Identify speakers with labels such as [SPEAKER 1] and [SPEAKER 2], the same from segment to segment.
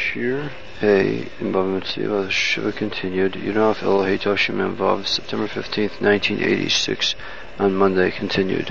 [SPEAKER 1] Shir Hey in Bava Metzia Shiva continued. Yudaf Elohei Toshim Vav, September 15th, 1986, on Monday continued.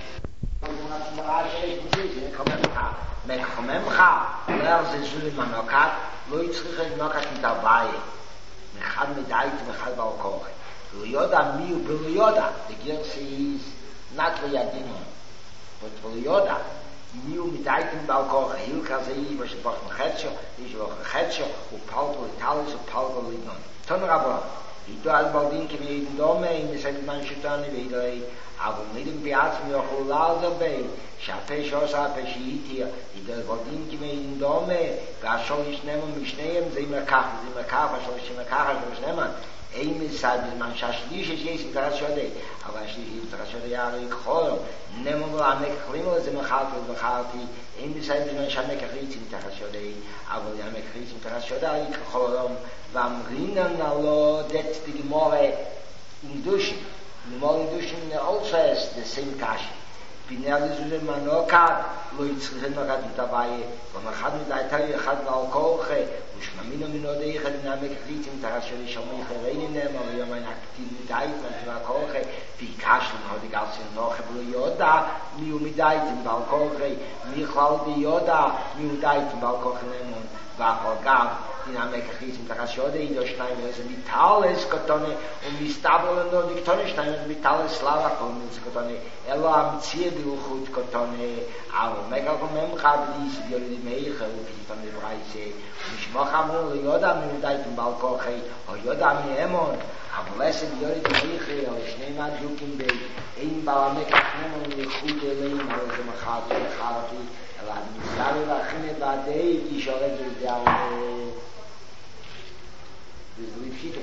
[SPEAKER 2] Miu mit Eitem Balkoch, Hilka Zei, was ich brauche ein Chetschel, ich brauche ein Chetschel, und Paulko Italis und Paulko Ligon. Ton Rabba, ich do al Baldinke mit jedem Dome, in der Zeit man Schutane wieder, aber mit dem Piaz mir auch Ulal dabei, Schape Shosa Peshiitia, ich do al Baldinke mit jedem Dome, was soll ich nehmen, mich nehmen, sie mir kachen, was soll ich mir kachen, was soll ich nehmen? Ein Missal, bis man schlicht ist jetzt Internationale, aber schließlich Internationale Jahre in Chol, nehmen wir an Mekrimel, sie machen ein Missal, bis man schlicht Internationale, aber wir haben Internationale in Chol, beim Rinnen allo, das die Gemorre in Duschen, die Gemorre in Duschen also ist, das same Kashi. Bin Zuzel Manokat, lo yitzrichen Nokat mit dabei, und man hat mit der Teil, hat Balkoche, ושממינו מנודה יחד נעמק חיצים תרשו לשומי חריינים נאמר ויום אין אקטיב מדאית ונתיבה כוחה ביקשנו מאוד יגלסים נוחה ולא יודע מי הוא מדאיתם בעל כוחה מי כלל ביודע מי הוא דאיתם בעל כוחה נאמר ואחר גב נעמק חיצים תרשו ידו שניים וזה מיטלס קטונה ומסתבר לנו דקטונה שניים וזה מיטלס סלאבה כל מיטלס קטונה אלו המציא בלחות קטונה אבל מגל כממך בליס ביולי מייכה ופתאום לברייסה ונשמח אמרו ליודע מיודאיתם בעל כוחה או יודע מאמון אבל לסד יולי מייכה או שני מהדיוקים אין בעלמק נאמון לחוד אליהם אבל זה מחלתי אלא המסתרי והכינת בעדי תשארת וזדעו וזה לפשיטה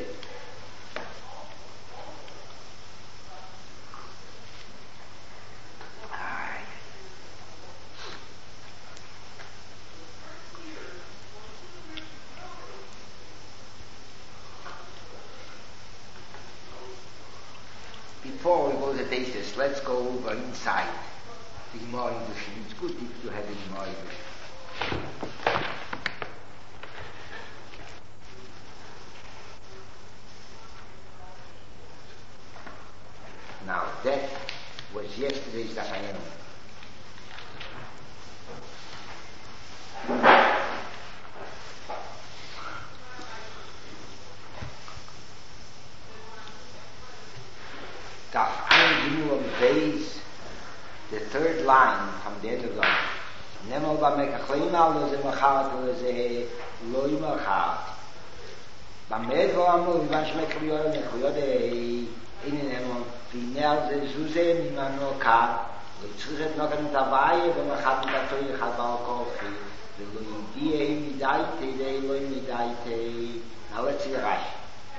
[SPEAKER 2] Before we go to the thesis, let's go over inside the Gemara Yidushin. It's good if you have the Gemara Yidushin. Now that was yesterday's Dachayenu. The third line from the end of the line. Nemo ba mekachleim al ze machat o ze loy machat. Ba medvo amol van shmekriyor nekhuyode in nemo final ze zuze mimano ka. Lo tzret no kan dabei ba machat da toy khabal kofi. Lo yidie midaite de loy midaite. Now let's see the Rashi.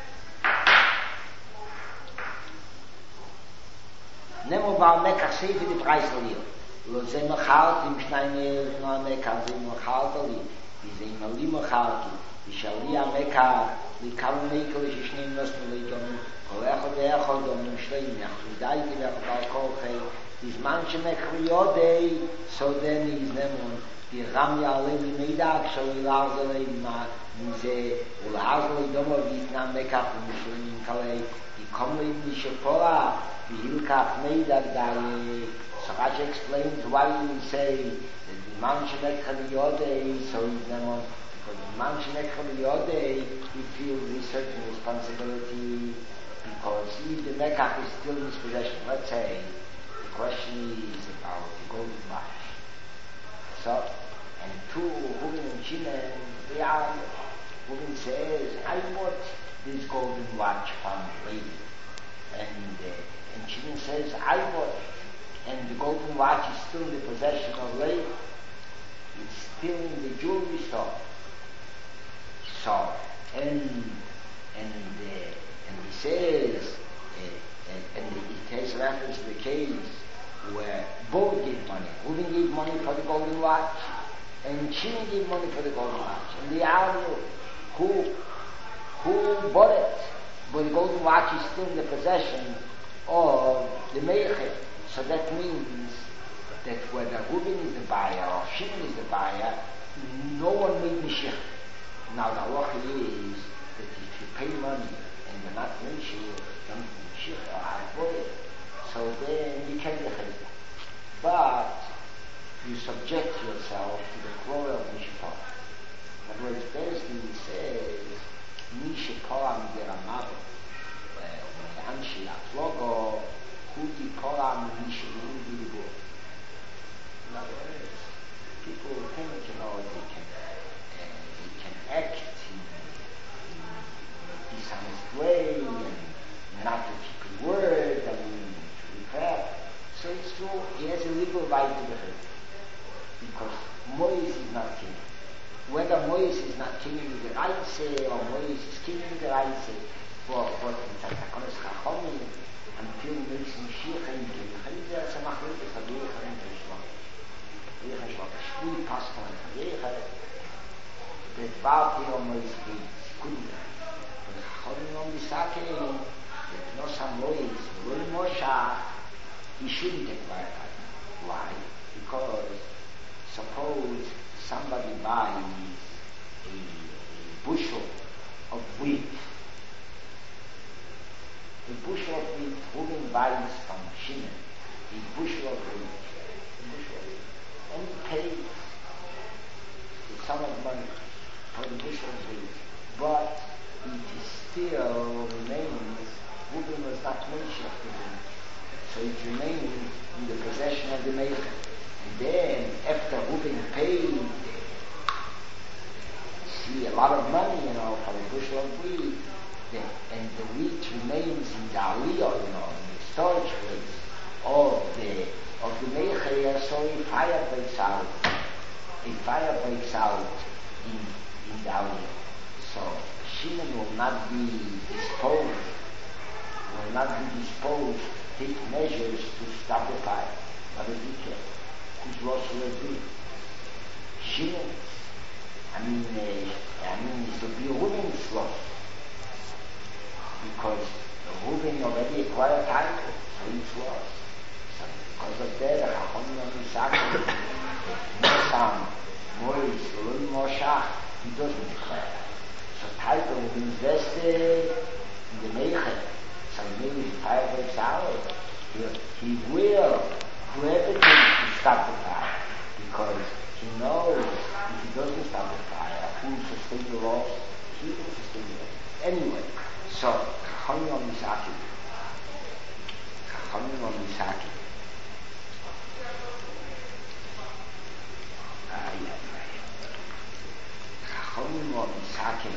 [SPEAKER 2] Nemo ba mekach seif in die Preislier. Lo ze machalt im Schneimer no mekach ze machalt ali. Wie ze im ali machalt. Wie shali a mekach li kam mekel is shneim nos no leidon. Kolech de echol dom no shleim yach. Dai ge ach ba koche. Dis manche mekriode so then is nemon. Die ram ya ale mi meidag shol lazle ma ze ul azle dom wie na mekach no shleim kalei. Die kommen in die Shepora. The Hilkach Meidar Dai. So Rashi explains why we say that the man Shemek Chaviyodei, so he's not, because the man Shemek Chaviyodei, he feels a certain responsibility, because if the Mekach is still in his possession, let's say, the question is about the golden watch. So, and two, Huvin and Shimon, they are, Huvin says, I bought this golden watch from the lady. And Shimon says, I bought it. And the golden watch is still in the possession of lady. It's still in the jewelry store. So, and he says, and it has reference to the case where both gave money. Reuben gave money for the golden watch, and Shimon gave money for the golden watch. And they argue who bought it. But the golden watch is still in the possession of the Meicher. So that means that whether Reuben is the buyer or Shimon is the buyer, no one made Mashiach. Now the halacha is that if you pay money and you're not mentioned, then you so then you can get it. But you subject yourself to the glory of Mishpah. In other words, Bezdin says, Mishpah Midiramav, Anshi Aflogo, Hudi Poram Mishpah Midirabo. In other words, people think, they can act in dishonest way and not to keep a word and to repair. So it's true, he has a legal right to the hurt. Because Mois is not king. Whether Mois is not king in the right say or Mois is king in the right say, but it's a Takonis Chachomi until makes him Shich and there's a Machlik, it's a Yecha and Teshwak. Yecha Shwak, a Shmui Pastor and Yecha. The Dvar here Mois is couldn't. But Chachomi on the Sake, there's no some Mois, Rul Moshe, he shouldn't acquire that. Why? Because suppose somebody buys a bushel of wheat. A bushel of wheat, Reuben buys from Shimon a bushel of wheat. And he pays the sum of money for the bushel of wheat. But it still remains, Reuben was not mentioned to him. So it remains in the possession of the Meicher. And then, after Reuben paid, a lot of money, for a bushel of wheat, and the wheat remains in the aliyah, in the storage place of the Meicher, so a fire breaks out. A fire breaks out in the aliyah. So Shimon will not be disposed, take measures to stop the fire. But if he can, whose loss will it be? Shimon. I mean, it will be a Reuben's loss. Because Reuben already acquired title, so it's lost. So because of that, the Chacham on the Sake, Nosam, Mois, Rul Moshe, he doesn't declare. So title will be invested in the Meicher. So maybe the fire breaks out. He will do everything to stop the fire. Because he knows if he doesn't stop the fire, who will sustain the loss? He will sustain the loss. Anyway, so Chachamim on Misaki. Chachamim on Misaki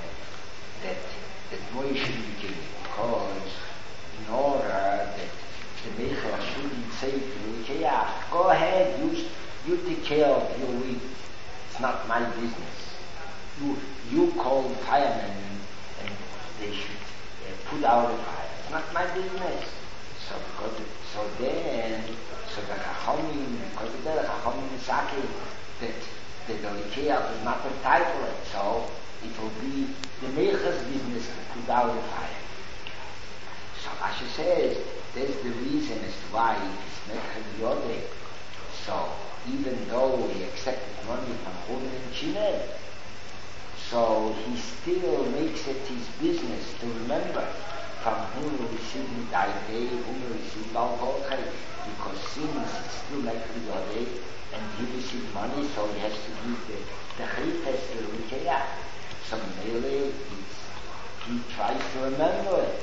[SPEAKER 2] that Moishe should be king, because in order that the Meicher shouldn't say to you, go ahead, you take care of your wheat. It's not my business. You call the firemen and they should put out the fire. It's not my business. So the Chachamim, because of that, the Chachamim Sake, that the Ikea does not entitle it, so it will be the Meicher's business to put out the fire. So Rashi says, that's the reason as to why it is Meicher Yodeh. So even though he accepted money from Reuben and Shimon, so he still makes it his business to remember from whom he received Midayvei, whom he received Balkokai, because since it's still Meicher Yodeh, and he received money, so he has to give the Chayfes to Rikeyah. So Mele, he tries to remember it.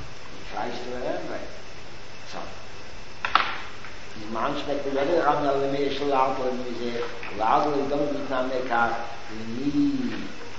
[SPEAKER 2] So, manchmal der Welle ran alle mehr schon laut und wie sehr laut und dann mit nach Mekka nie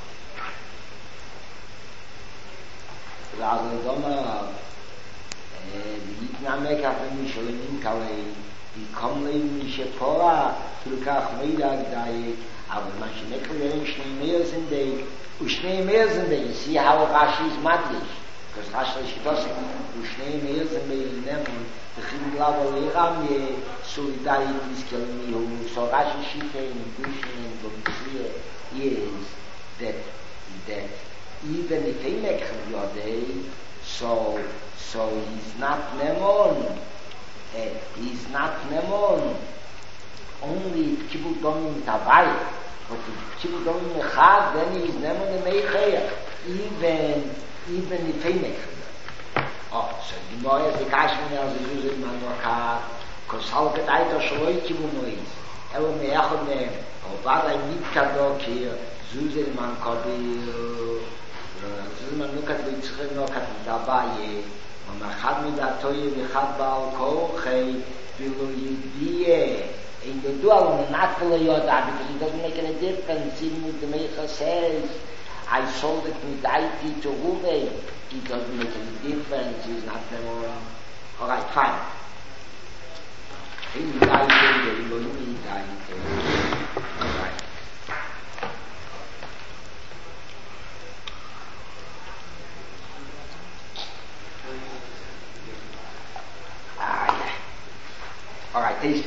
[SPEAKER 2] laut und dann mit nach Mekka für mich schon in Kalei die kommen nicht vor zu Kach Mittag da aber manche Mekka schon mehr sind die und schnell mehr sind die sie haben Rashi ist matlich because Rashi ist das und schnell mehr sind die nehmen the Chimglava Leramye solidarity is killing me. So Rashi Shita in Dushin and Bumtzir is that even if he makes your day, so he's not Nemon. He's not Nemon. Only if Kibbutz Domim Tavai, But the people don't mechad, then he's never the meicher, even if he makes it. Oh, so the more as the Kashmir as the Zuzim Manwakar, because halket Eiter Shaloi Kibu Mois, Ewa Me'echot Me'em, or Vada Mitkadok here, Zuzim Mankabir, Zuzim Manukat Vitzchim Nokat Dabaye, Machad Midatoye Vichad Baal Kochei, Vilo Yudie, in the dual not for Yoda, because it doesn't make any difference, even if the Meicha says, I sold it with IT to Ruve, it doesn't make any difference, it's not more. Alright, fine. Alright. Alright, taste it.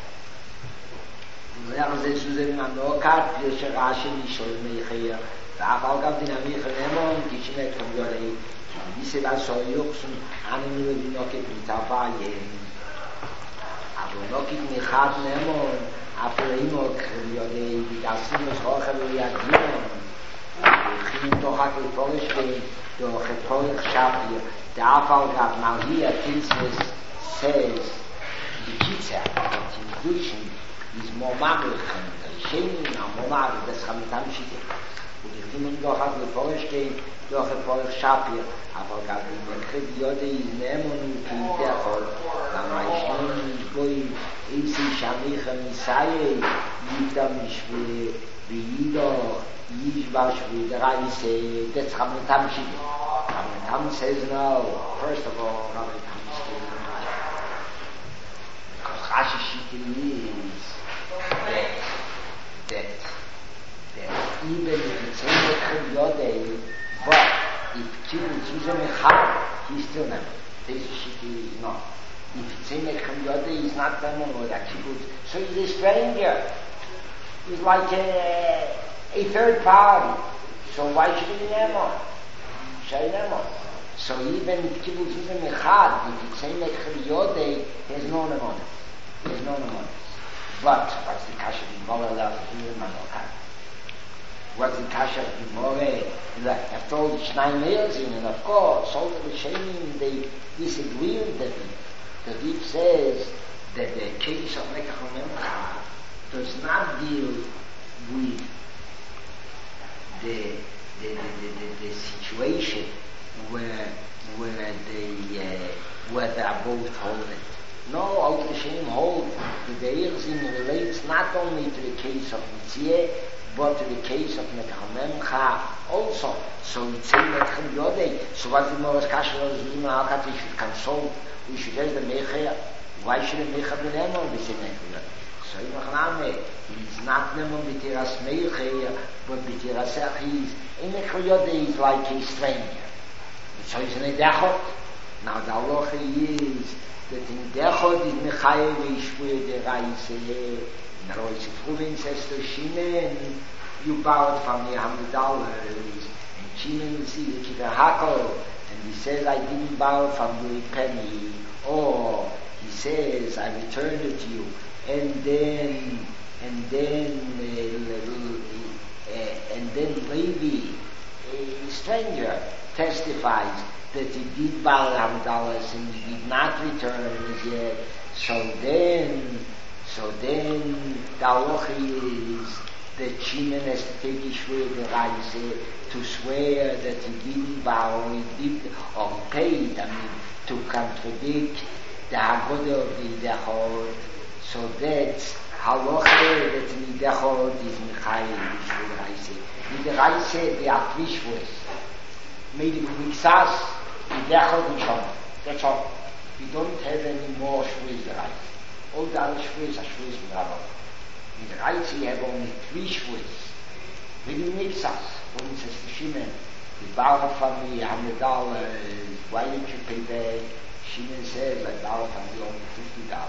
[SPEAKER 2] זה שזה מנוקת שראה שמישול מייחיה ואחר כך דינמיך נמון כשמת כמגורי ביסבה סויוקסון אני מלבינוקת מתאביים אבל נוקת מחד נמון אפרימוק יודעי בידסים ושחוכר וידיון וכין תוכק לפורשקי דוח פורך שפיר דאפל גב מלהי התילסמס says בקיצר התינדושן is more maglich and Shemin and more maglich, das kann mit einem Schitte. Und ich bin doch auf der Forsch gehen, durch der Forsch Schapir, aber gar nicht mehr Krediode ist nehmen und in der Forsch. Dann war ich nun, ich boi, ich sehe Schamich und Isaiah, ich da mich wie jeder, ich war wie der Reise, das kann mit einem Schitte. Aber mit einem says no, first of all, Rabbi Tam says no. Because Rashi Schitte is that even if it's in the Yodei, but if Kibul Zuzem Echad, he's still never. This Shiki is not. If it's in the Yodei, he's not them or that Kibul. So he's a stranger. He's like a third party. So why should he be Nemon? Say Nemon. So even if Kibul Zuzem Echad, if it's in the Yodei, there's no Nemon. There's no Nemon. But what's the kasha Gemara allowed to do in Manokar? What's the kasha Gemara? After all, it's 9 years in, and of course, all the Rishonim, they disagree with the Deep. The Deep says that the case of Lekach Memcha does not deal with the situation where they are both holding. No, all the Rishonim hold that the Eirzim relates not only to the case of Mitzvah, but to the case of Mekhamemcha also. So it's in Mekhem Yodei. So what the Moras Kasher is doing now, that we should consult, we should tell the Mecher, why should the Mecher be Nemon be in Mekhem Yodei? So in Mechaname, he's not Nemon b'tiras Mecher, but b'tiras Echis. In Mekhem Yodei is like a stranger. So he's in a Dechot. Now the halacha is that in Dechot is Mechayev Yishvui de Reise. In the Reise Fruvin says to Shimon, you borrowed from me $100. And Shimon sees the Kiver Hakel, and he says, I didn't borrow from you a penny. Or he says, I returned it to you. And then Levi, a stranger, testifies that he did borrow $100 and he did not return it yet. So then the halacha is that Shimon has to take Yishvui the Reise to swear that he didn't borrow, he did or paid, to contradict the Haggadah of the Dechot. So that's halacha that in the Dechot is Mechayev Yishvui the Reise. In the Reise they are three shvuos. Made it Miksas, the Dechot and Shom. That's all. We don't have any more shvuos the Reise. All the other shvuos are shvuos with Rabbah. In the Reise you have only 3 shvuos. Maybe Miksas. One says to Shimon, you borrowed from me $100, why didn't you pay back? Shimon says, I borrowed from you only $50.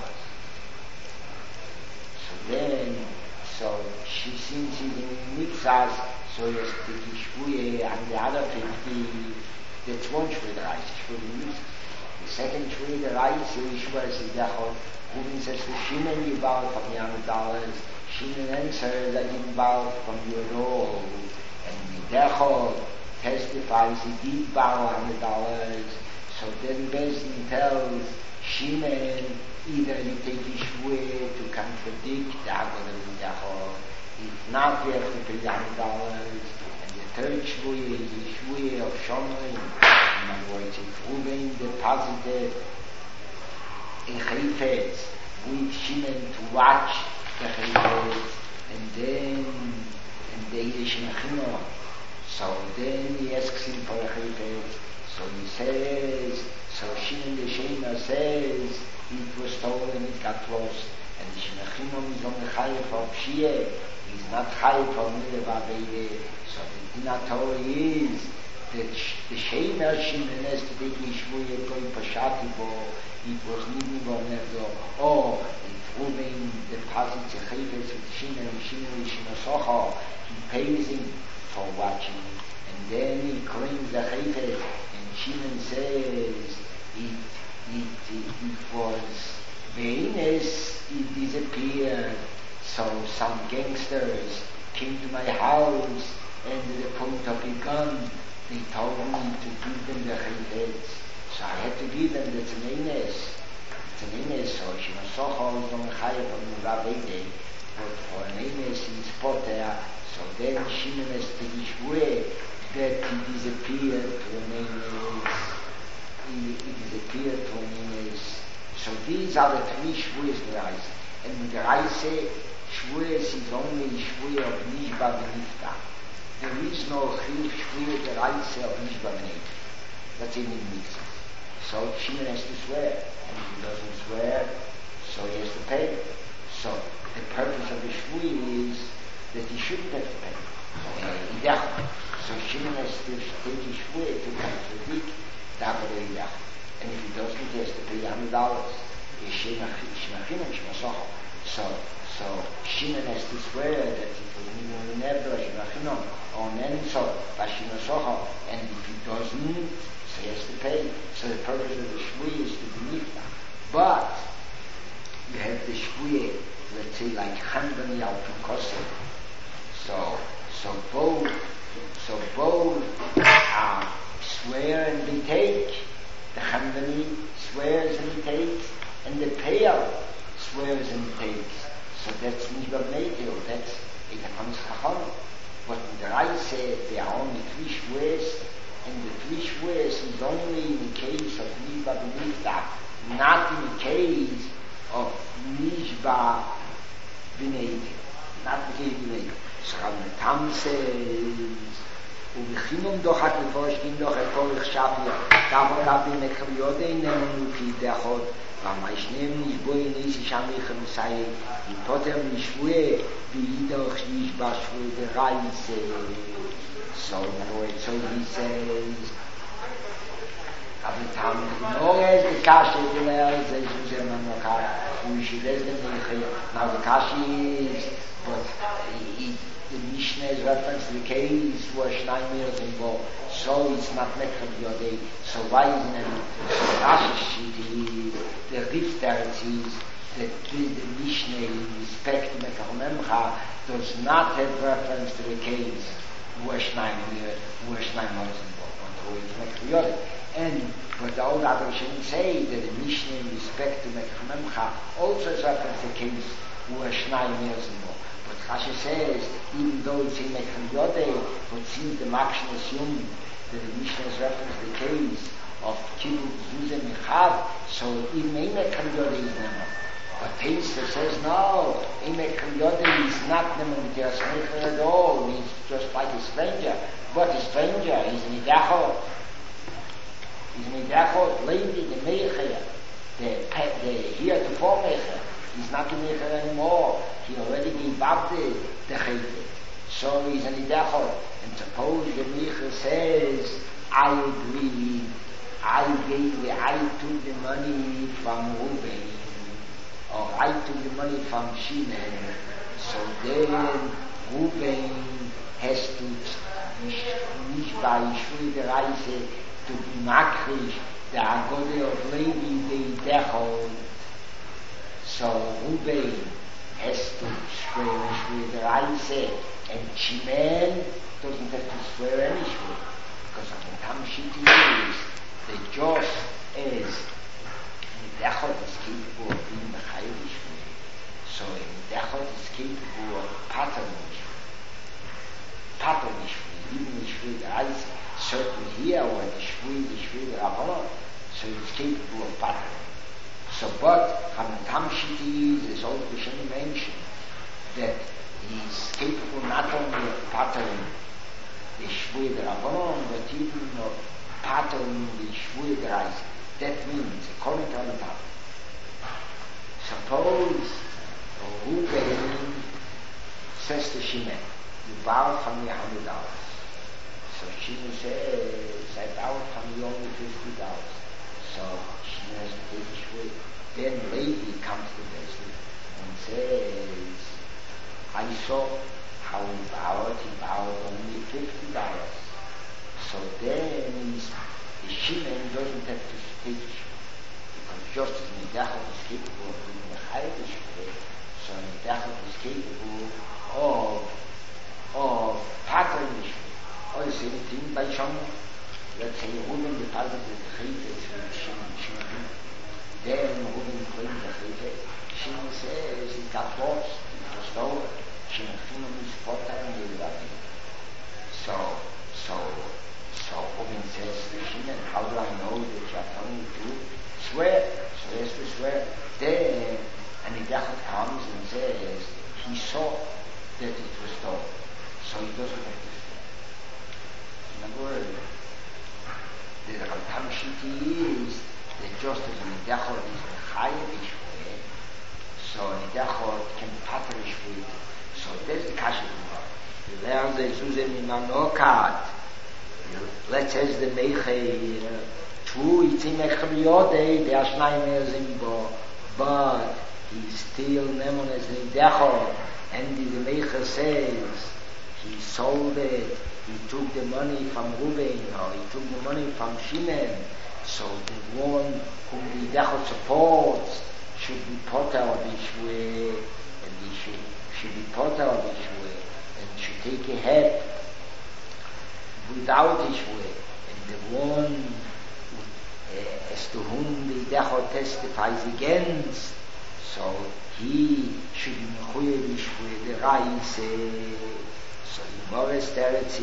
[SPEAKER 2] So she since he's in Miksas, so he has to take Yishvui and the other 50, that's one shvuos the Reise, shvuos in Miksas. The second shvuos the Reise, Yishvui is Dechot, Ruben says the Shimon you borrowed from the $100. Shimon answers, I didn't borrow from you at all. And Midechot testifies he did borrow $100. So then Bezin tells Shimon either you take Yishweh to contradict the Haggadah of Midechot, if not, you have to pay $100. And the third Shvuah is the Shvuah of Shomrim. In other words, if Ruben deposited a Chayfetz with Shimon to watch the Chayfetz, and the Yiddish Mechino, so then he asks him for a Chayfetz. So he says, so Shimon the Shema says it was stolen, it got lost, and the Shemachimon is on the Chayef of Shia. He's not Chayef of Nidavavede. So the Dinatori is that the Shema Shimon has to take Yishvuah going Pashatibo. It was Nidibo Nerdo. Or if Ruben deposits a Chayfetz with Shimon is Shemasocha, he pays him for watching. And then he claims the Chayfetz, and Shimon says it was Venus, it disappeared. So some gangsters came to my house and they pulled up a gun. They told me to give them the Chayfetz. So I had to give them the Tzenenes. So Shemasocha is on the Chayef of Nidavavede, but for an Enes in Spotter. So then Shimon has to Yishvuah that he disappeared to an Enes. He disappeared to an Enes. So these are the three Shvuahs the Reise. And with the Reise, Shvuahs is only Shvuah of Nishba B'Nifta. There is no Shvuah the Reise of Nishba B'Nifta. That's in the Mitzvah. So Shimon has to swear, and if he doesn't swear, so he has to pay. So the purpose of the Shvuah is that he shouldn't have to pay. So Shimon has to take his Shvuah to contradict the Haggadah Idach. And if he doesn't, he has to pay $100. So Shimon has to swear that it was never Shemachino or Nenso Bashimosocha, and if he doesn't, so he has to pay. So the purpose of the Shvuah is to be nifta. But you have the Shvuah, let's say like Handani al Tukosel. So both swear and they take. The Handani swears and he takes, and the payer swears and he takes. So that's Nishba B'Neitil, that's Eidachon Chachon. But in the Reise, there are only three Shvuahs, and the three Shvuahs is only in the case of Nishba B'Nifta, not in the case of Nishba B'Neitil. Not in the case of B'Neitil. So the Tam says, ובחינום דוחת לפורשתים דוחת פורך שפיה דאבו רבי מקריודי נמנו כי דחות ואמה ישנם נשבוי ניסי שם לכם מסייג יפוטר נשבוי בידוך נשבע שבוי דרייסה so he says אבל תם נורז דקשי דלר זה שזה מנוקה וישילז דמייכי now the kashi is but the Mishnah is reference to the case where Shnai Meals involved. So it's not Mekha Yodei. So why isn't it? So Rashi is the Rifter is that the Mishnah in respect to Mekha Memcha does not have reference to the case where Shnai Meals involved. Or it's Mekha Yodei. And but the old Adarshim say that the Mishnah in respect to Mekha Memcha also has reference to the case where Shnai Meals involved. Rashi says, even though it's in Mekhan Yodei, but since the Makshan assumed that the Mishnah is reference to the case of Kibbutz Zuzah Mechav, so even in Mekhan Yodei is Neman. But Teisa says, no, in Mekhan Yodei is not Neman, there's Mekhan at all, he's just like a stranger. But a stranger, he's Midachot. He's Midachot, lady, the Mecher, the heretofore Mecher. He's not a Mecher anymore. He already gave up the Chayfet. So he's an Idachot. And suppose the Mecher says, I agree, I took the money from Ruben, or I took the money from Shimon. So then Ruben has to Nishba Yishvui the Reise to be makrish the Haggadah of Levi the Idachot. So Ruben has to swear a shvuah deraisa, and Shimon doesn't have to swear any shvuah, because of the Tam Shiti is that just as Midechot is capable of being the Chayav shvuah, so Midechot is capable of pattern shvuah, even the shvuah deraisa. Certainly here, when the shvuah Rabbanon, so it's capable of pattern. So, but from the Tam Shiti is also Bishani mentioned that he's capable not only of patterning the shvuah Rabbanon, but even of patterning the shvuah deraisa. That means, according to the Tam, suppose Ruben says to Shimon, you borrow from me $100. So Shimon says, I borrowed from you only $50. So Shimon has to take the shvuah. Then Levi comes to Bessie and says, I saw how he borrowed only $50. So then the Shimon doesn't have to take the shvuah, because just as Midechot is capable of doing the Chayav shvuah, so Midechot is capable of patterning the shvuah. Or the same thing by Shimon. Let's say Ruben deposited the Chayvitz with Shimon. Then Ruben claimed the Chayvitz. Shimon says he got lost, he was stolen. Shimon found his potter and gave it up. So Ruben says to Shimon, how do I know that you are telling the truth? Swear. So he has to swear. Then, and Midechot comes and says he saw that it was stolen. So he doesn't have to swear. In other words, the Tam Shiti is that just as Midechot is the Chayav shvuah, so Midechot can pattern shvuah. So that's the Kasha Gemara. You learn the Susan Mimanokat. Let's say the Meichei, true, it's in Echriode, the Ashnayim Ezimbo, but he's still Nemon as Midechot, and the Meichei says he sold it. He took the money from Ruben, or he took the money from Shimon. So the one whom the Midechot supports should be potter of shvuah, and he should be potter of shvuah, and should take a head without shvuah. And the one as to whom the Midechot testifies against, so he should be mechuyev shvuah deraisa. So Yimoras Teretz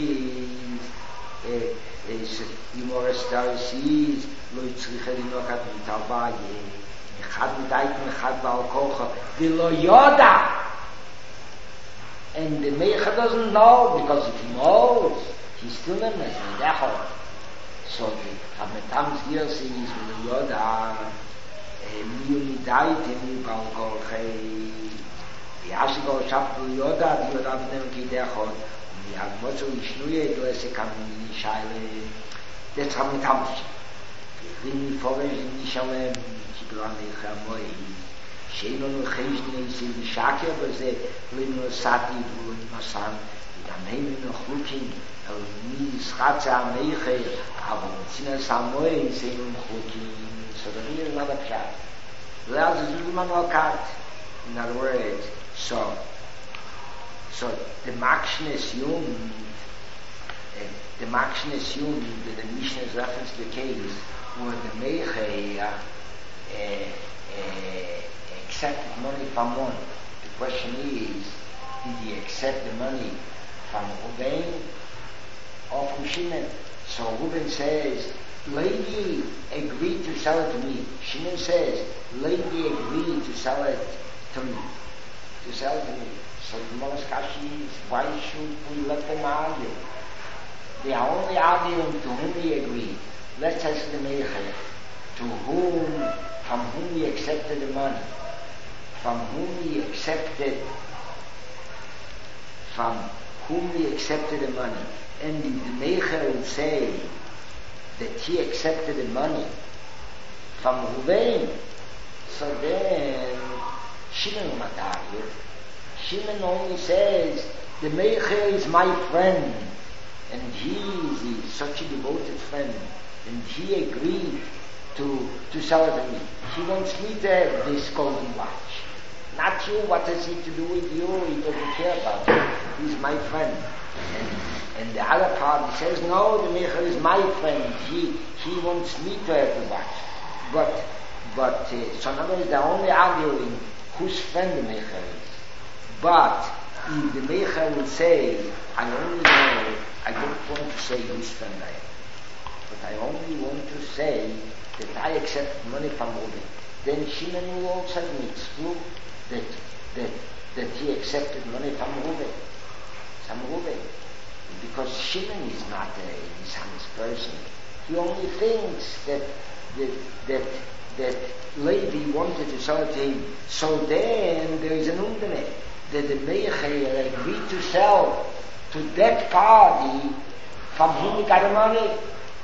[SPEAKER 2] is Yimoras Teretz is Lo Yitzricha Linokat Mitalvaye Mechad Midait Mechad Baal Kocha V'lo Yoda, and the Meicha doesn't know, because if he knows he's still in as Midechot. So the Hametam's here says V'lo Yoda Miu Midait Miu Baal Kocha Yashigol Shapul Yoda, the Yoda B'nem Kidechot, the Agmotzo Yishnuye, Doese Kamin Yishayle, that's how we Tamsh. Rini Foresh Nishalem, Kibran Lechamoy, Sheinon Cheshne, Sil Shakir, Beze, Lino Sati, Lino San, Yamein Chlukin, El Nis Chatza Meiche, Avon Sina Samoy, Seinon Chlukin. So the real another pshat. Well, this is Manokat. In other words, so the Makshnes Yom, that the Mishnah's reference to the case where the Meichei accepted money from one. The question is, did he accept the money from Ruben or from Shimon? So Ruben says, lady agreed to sell it to me. Shimon says, lady agreed to sell it to me. So the Moloskashi is, why should we let them argue? They are only arguing to whom they agree. Let's ask the Meichei, from whom he accepted the money, from whom he accepted the money. And the Meichei will say that he accepted the money from Ruben. So then Shimon will not argue. Shimon only says, the Meichei is my friend, and he is such a devoted friend, and he agreed to sell it to me. He wants me to have this golden watch. Not you, what has he to do with you? He doesn't care about you. He's my friend. And the other party says, no, the Meicher is my friend. He wants me to have the watch. But so in other words, they're only arguing whose friend the Meicher is. But if the Meicher will say, I only know, I don't want to say whose friend I am, but I only want to say that I accept money from Reuben, then Shimon will also admit true that he accepted money from Reuben. Because Shimon is not a dishonest person. He only thinks that Levi wanted to sell it to him. So then there is an undene that the Meicher agreed to sell to that party from whom he got the money.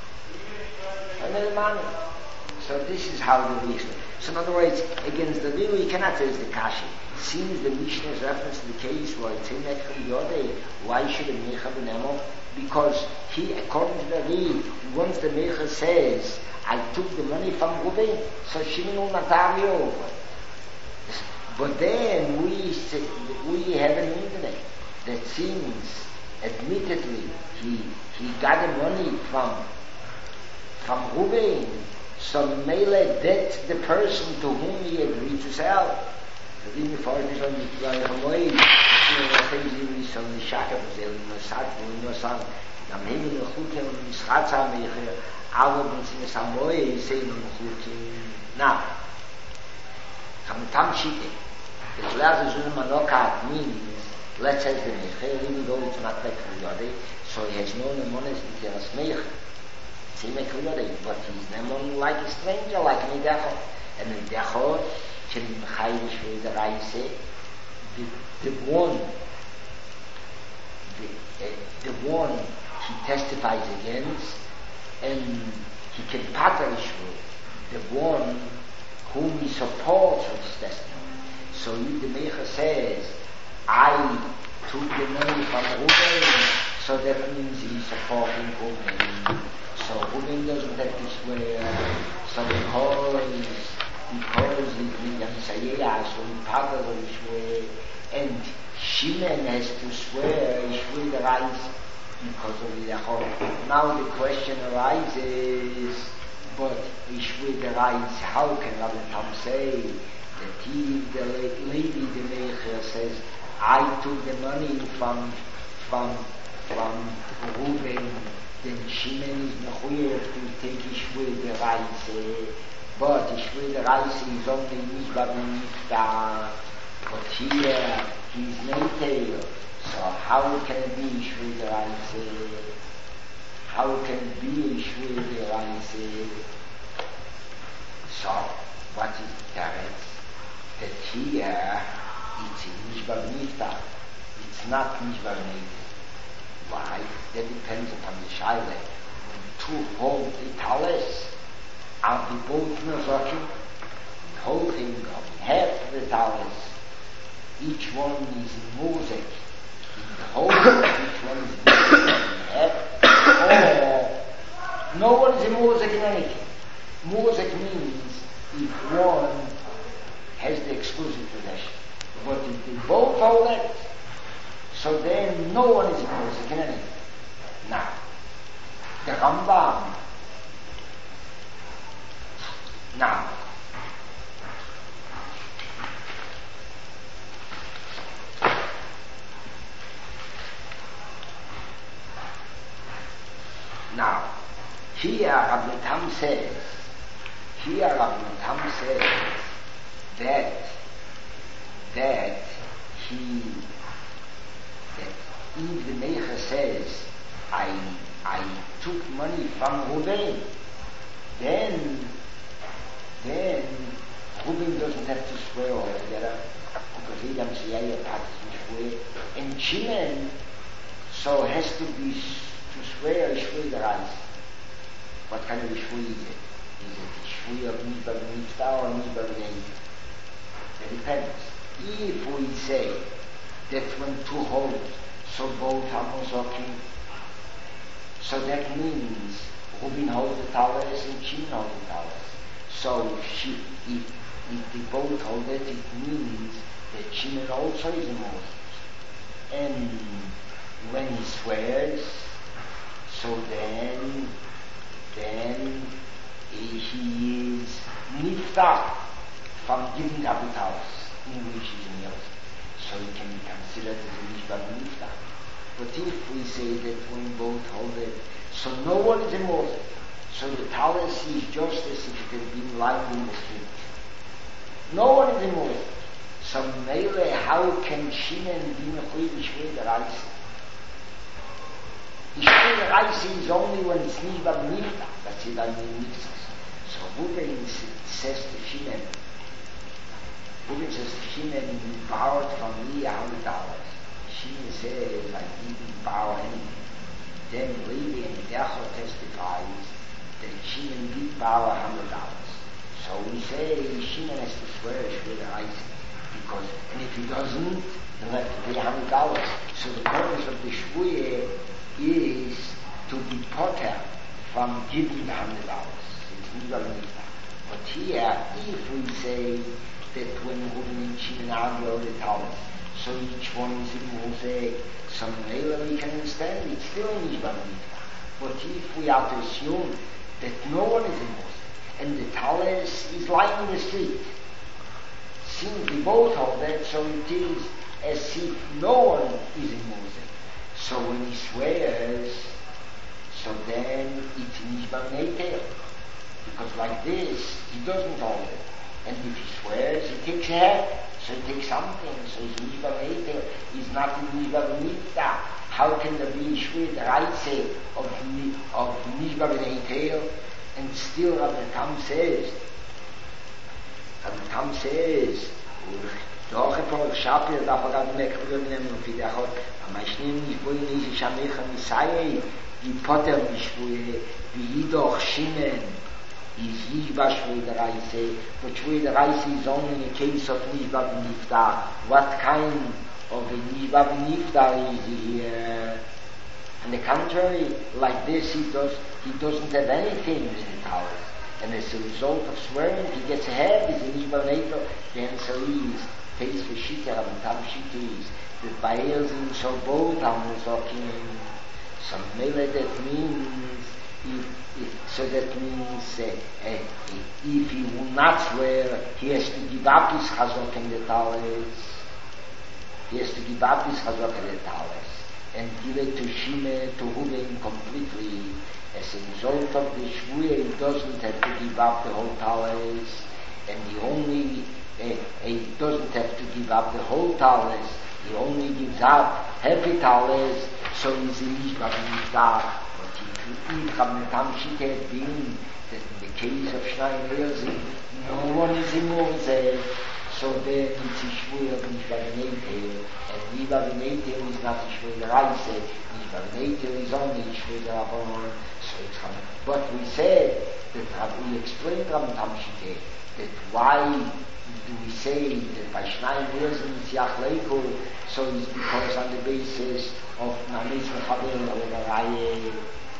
[SPEAKER 2] So this is how the Mishnah. So in other words, against the Bill, you cannot say it's the Kashi. Since the Mishnah's reference to the case where it's in Yodeh, why should the Meicher be Nemo? Because he, according to the Reed, once the Meicher says, I took the money from Reuben, so Shimon will not argue over. But then we have an internet that since admittedly he got the money from Reuben, so Mele, that's the person to whom he agreed to sell. The thing before this on the Hawaii, the so the Shaka was there, no son, the Himmel, the Chutem, the Schatza, our in Samoy, saying now, Tam Shike, the Class of Manoka means, let's say the Meicher, even though it's not like Yodeh, so he has no mnemonics to tell us Meicher. But he's never like a stranger, like Midacho. And Midacho, Shelim Chayish with the Raise, the one he testifies against, and he can patarish with, the one whom he supports with his testimony. So if the Meicher says, I took the money from Reuben, so that means he's supporting Reuben. So Reuben doesn't have to swear. So because the Yamsayah, so the Papa will swear, and Shimon has to swear, he swear the rights because of the Yachor. Now the question arises, but he swear the rights, how can Rabbi Tam say that he, the lady, the Meicher says, I took the money from Reuben, then Shimon is mechuyev to take Ishvui the Reise, but Ishvui the Reise is only Mishba B'Nifta, but here he's Neiteil, so how can it be Ishvui the Reise? How can it be Ishvui the Reise? So, what is the teretz? That here it's in Mishba B'Nifta, it's not Mishba B'Nifta. Why? That depends upon the Shaila. When two hold the talis, are they both Nazakim? The whole thing of half of the talis, each one is in Mosek. In the whole, each one is in half. Or no one is in Mosek in anything. Mosek means if one has the exclusive possession. But if they both hold it, so then no one is in Mosek in anything. Now, the Rambam. Now, here Rabbi Tam says that if the Meicher says, I took money from Reuben, then Reuben doesn't have to swear altogether, because he doesn't say and Shimon so has to be to swear Shvui the Reis. What kind of Shvui is it? Is it Shvui of Mishba B'Nifta or Mishba B'Nifta? It depends. If we say that when two hold, so both are Mozokim, so that means Reuben holds the towers and Shimon holds the towers. So if they both hold it, it means that Shimon also is a Moses. And when he swears, so then he is niftar from giving Abutalos, in which is in Yosef. So he can be considered as a nishbab niftar. But if we say that when both hold it, so no one is a Moses. So the talus is just as if it had been lying in the street. No one is a Moses. So Mele, how can Shimon be mechuyev b'shvei deraisa? The shvei deraisa is only when it's nishbab niftar. That's it, I mean mitzvahs. So Ruben says to Shimon, you borrowed from me $100. Shimon says, I didn't borrow anything. Then Levi and Dechel testifies that Shimon did borrow $100. So we say Shimon has to swear shvei deraisa. Because, and if he doesn't, he'll have to pay $100. So the purpose of the shvuah is to be potter from giving the $100. It's not going to But here, if we say that when Reuben and Shimon argue over the talent, so each one is in Moshe, some later we can understand it's still in Ishbam Nifta. But if we are to assume that no one is in Moshe, and the talent is lying in the street, since we both hold that, so it is as if no one is in Moshe. So when he swears, so then it's Nishbam Neitel. Because like this, he doesn't hold it. And if he swears, he takes a head. So he takes something. So he's Nishbam Neitel. He's not in Nishbam Nifta. How can there be a shvuah deraisa of Nishbam Neitel? And still Rabbi Tam says, doch Paul Shapir darf gerade mehr nehmen für der hat am meisten nicht wollen ist ich habe mich sei die Potter mich wie doch Shimon is Yishba shvuah deraisa, but shvuah deraisa is only in a case of Nishbab Niftar. What kind of a Nishbab Niftar is here? On the contrary, like this he doesn't have anything in the house. And as a result of swearing, he gets ahead, he's a Nishbab Niftar. The answer is, Teis v'shita, Rabbi Tam Shita is, that by Elzin so both are Mozokim. So Mele that means, if he will not swear, he has to give up his chazok in the talis. He has to give up his chazok in the talis and give it to Shimon, to Reuben completely. As a result of the shvuah, he doesn't have to give up the whole talis, and he doesn't have to give up the whole talis. He only gives up half talis, so he's in Nishbab Niftar. If Rabbi Tam Shita had been that in the case of Shnai Meilzim, no one is in Moshe, so then it's a shvuah of Nishbab Neitel, and Nishbab Neitel is not a shvuah deraisa, Nishbab Neitel is only a shvuah derabanan. So it's coming. But we said that we explained Rabbi Tam Shita that why do we say that by Shnai Meilzim it's Yach Leiko, so it's because on the basis of Namis Mechaber Levarayeh,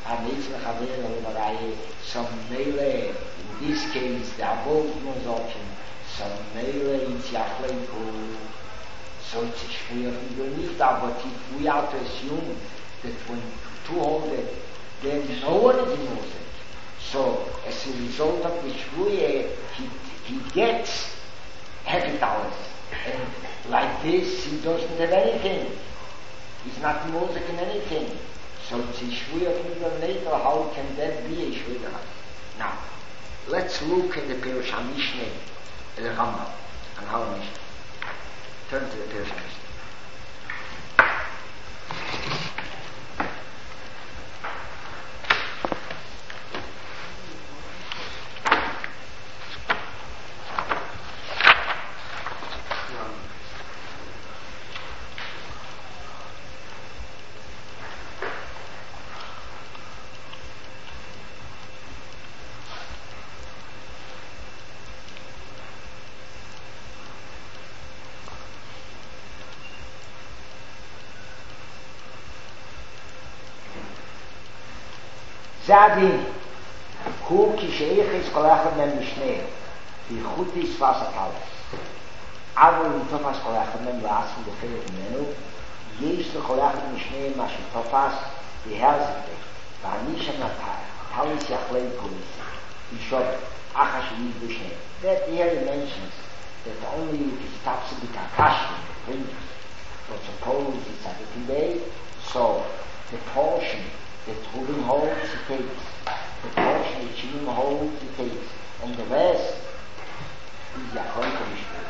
[SPEAKER 2] some Mele, in this case, they are both Mozokim, some Mele, it's Yachleiko, so it's a shvuah of Nifta, but if we are to assume that when two hold it, then no one is in Moshe. So, as a result of the shvuah, he gets heavy dollars, and like this, he doesn't have anything. He's not Moshe in anything. So it's a shvuah of Nishbab Neitel. How can that be a shvuah deraisa? Now, let's look at the Perush HaMishneh, the Rambam, and how Mishneh. Turn to the Perush HaMishneh. Zadin, הוא כשאיך יש כל אחד מהם משנה, בייחוד תספס הקלס. אבל לתופס כל אחד מהם לעצמו בחלק ממנו, יש לכל אחד משנה מה שתופס בהרזקה, ואני שם טלס יחלי קוליס, ישוב אחר שני בשנה. That here he mentions that only if it stops a bit Akashi, but suppose it's a bit day, so the portion that Reuben holds, he takes. The portion that Shimon holds, he takes. And the rest is Yachol Komishnu.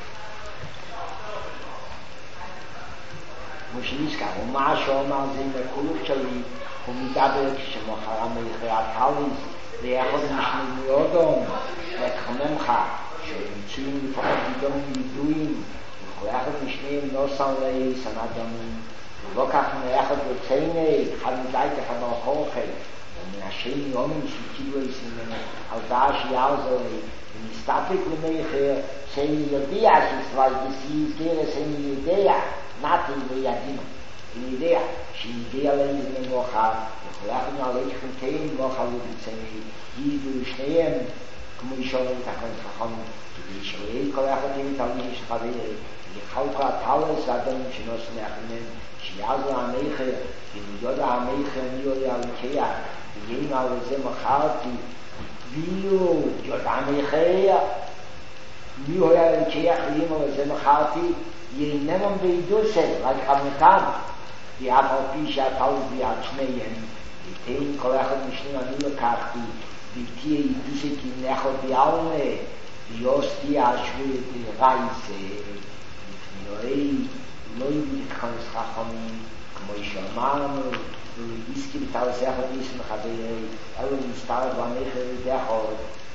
[SPEAKER 2] Moshe Niska, ומה שאומר זה עם הקולוף שלי, הוא מדבר כשמוחרה מיחרת הליס, ויחוד משנה מיודום, וכחונמך, שימצאים לפחות גידום וידועים, ויחוד משנה נוסן לי, סנת דמים, ולא כך מיחד וצייני, אחד מדייק אחד מלכורכי, ומן השני יומים שקידו ממנו, על דעה שיעזו לי, ונסתפק למיחר, שאני יודע שישראל בסיס גרס, אני יודע, נתי וידינו, אני יודע, שידע לי למוחר, ולכן עליכם כן מוחר ובצמחי, יידו שניהם, כמו ישאלו את הכנת חכמים, כדי שיראי כל אחד עם תלמיד של חברי, יחלקו הטלס ואדונים שנוסעים לאחריהם, שיעזו המחר, ויודע המחר מי יודע לקח, ויהינו על זה מחרתי, ויהיו יודע המחר, מי יודע לקח, ויהינו על זה מחרתי, יינם בידוסל, רק חמתם, ואף על פי שהטלס ביד שניהם, ותן כל אחד משנים אני לקחתי, ותהיה ידוסל כי נחל ביאלמה, ויוסתי השווה ברייסה, לפניועי, לא יביד כנס חכמים, כמו שאמרנו, ולהיסקי בטלס אחד ניסן חברי, אלו נסתרת במחר ודחוד,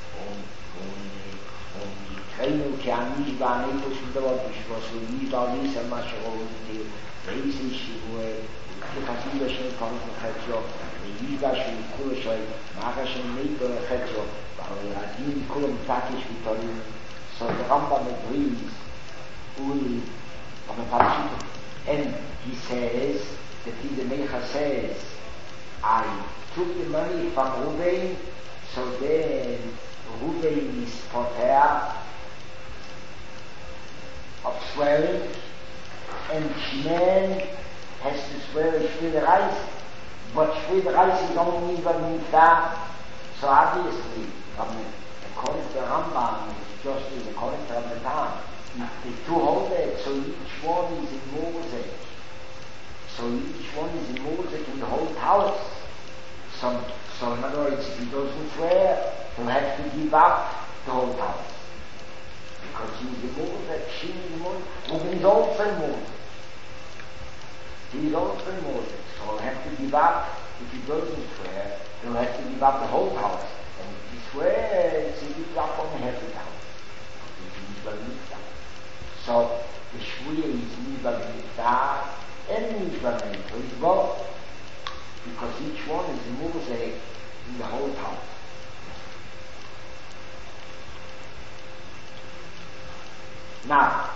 [SPEAKER 2] וקראנו כי הניש בעניתו שום דבר בשבוס, וניש בעליס על מה שרואים אותי, ואיזה שבוע, וכחסים בשם פרנס לחצו, וניש בשביל כולו שוי, מאחר שנית בו לחצו, אבל הדין כולו מתקש ותולים, so the Rambam agrees only on the Parashita. And he says, the Mecha says, I took the money from Reuben, so then Reuben is poter of swearing, and Shimon has to swear Shvil Reis, but Shvil Reis is only when Mitzvah, so obviously, according to the Rambam, it's just as according to the Rambam, the two hold it, so each one is in Mosek. So each one is in Mosek in the whole house. So in other words, if he doesn't swear, he'll have to give up the whole house. Because he's in Mosek, she is in Mosek, Reuben is also in Mosek. He is also in Mosek, so he'll have to give up. If he doesn't swear, he'll have to give up the whole house. And if he swears, he gives up on half the house. So the Shvuya is Nizbal Mitzvah and Nizbal Mitzvah is both, because each one is a mosaic in the whole house. Now,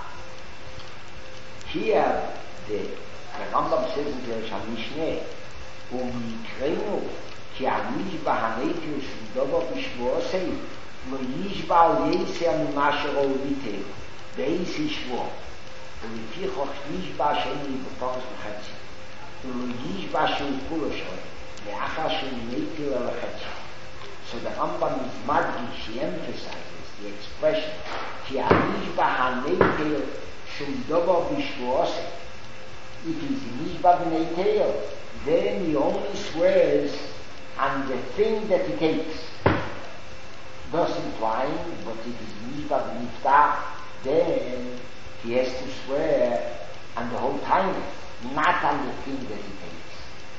[SPEAKER 2] here the Rambam says in the Mishneh, ומקראנו כי הנשבע הנטיוס לדובר בשבועוסי לא ישבע על יסר ממה שראוליתם באיסי שבוע ולפי חוך נשבע שני בפורס וחצי ולא ישבע שהוא כולו שוי לאחר שנטיו על החצי. So the Rambam is madgish, he emphasizes the expression כי הנשבע הנטיוס שום דובר בשבועוסי. If he's nishba b'neiteil, then he only swears on the thing that he takes. Thus implying, but if he's nishba b'niftah, then he has to swear on the whole time, not on the thing that he takes.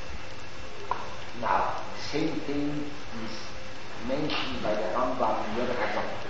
[SPEAKER 2] Now, the same thing is mentioned by the Rambam in the other Chazon.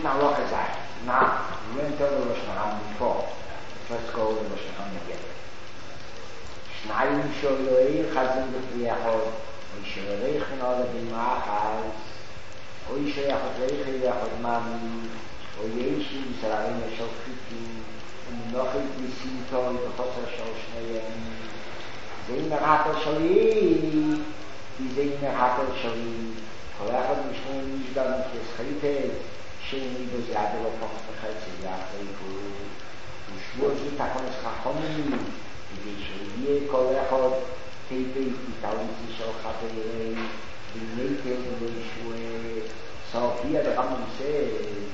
[SPEAKER 2] Now look at that. Now, we went over Rosh Hashanah before. Let's go over Rosh Hashanah again. Shnayim shoyoi chazim b'friachot, oy shoyoi chenol b'machaz, oy shoyachot reichel v'achot mami, oy yeshim yisraelim shel chitim, u'minochel b'sintoi b'chosar shel shnayim. Zein merhakel shali, zein merhakel shali. Kol echad m'shnayim yishdan k'escheitel, she'ni b'ziyad v'pochot v'chetzi v'achreiku. U'shvur z'takones chachomim, כדי שיהיה כל אחד תיבי תתאוליצי של חברי ולמיתם ולשווה סופיה לרמב"ם says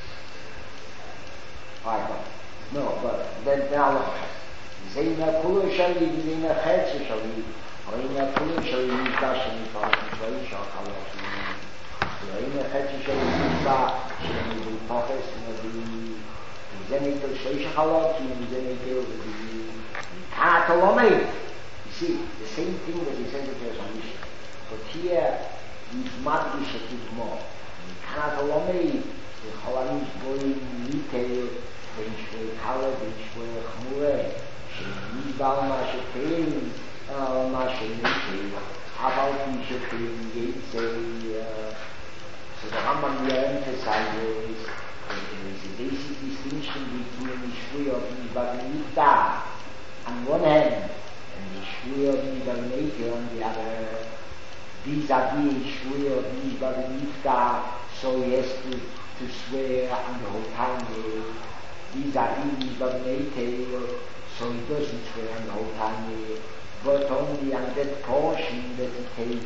[SPEAKER 2] no, but then Allah זה מהכולו שלי וזה מהחצי שלי או מהכולו שלי נפגע שנפעל מצוואי של חלקים וזה מהחצי שלי נפגע שאני בפוחס נביא וזה נקל שליש חלקים וזה נקל וזה Anatolome. You see, the same thing that he said to Jerusalem. But here, he's madgish a bit more. Anatolome, the Cholamis going Mite, ben shvei Kale, ben shvei Chmure, שנבal מה שכן, מה שנקל, אבל פי שכן יצא. So the Rambam here emphasizes that there is a basic distinction between Shvei of Nivagnita on one hand, and the Shvui of Nibarnete on the other, vis-a-vis Shvui of Nibarnifta, so he has to swear on the whole time, vis-a-vis Nibarnete, so he doesn't swear on the whole time, but only on that portion that he takes.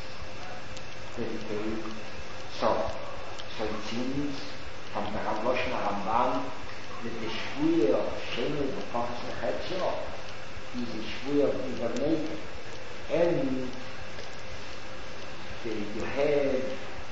[SPEAKER 2] So it seems from the Ravoshna Rambam that the Shvui of Shemet, the Prophet Mechetzio, is a Shvui of Nibarnete. And you have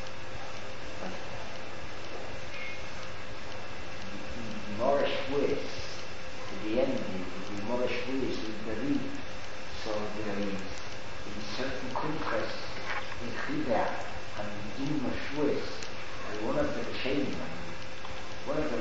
[SPEAKER 2] the Gemara Shvuos, at the end, the Gemara Shvuos is the read. So there is in certain countries in Chida and in Shvuos, one of the Rishonim, one of the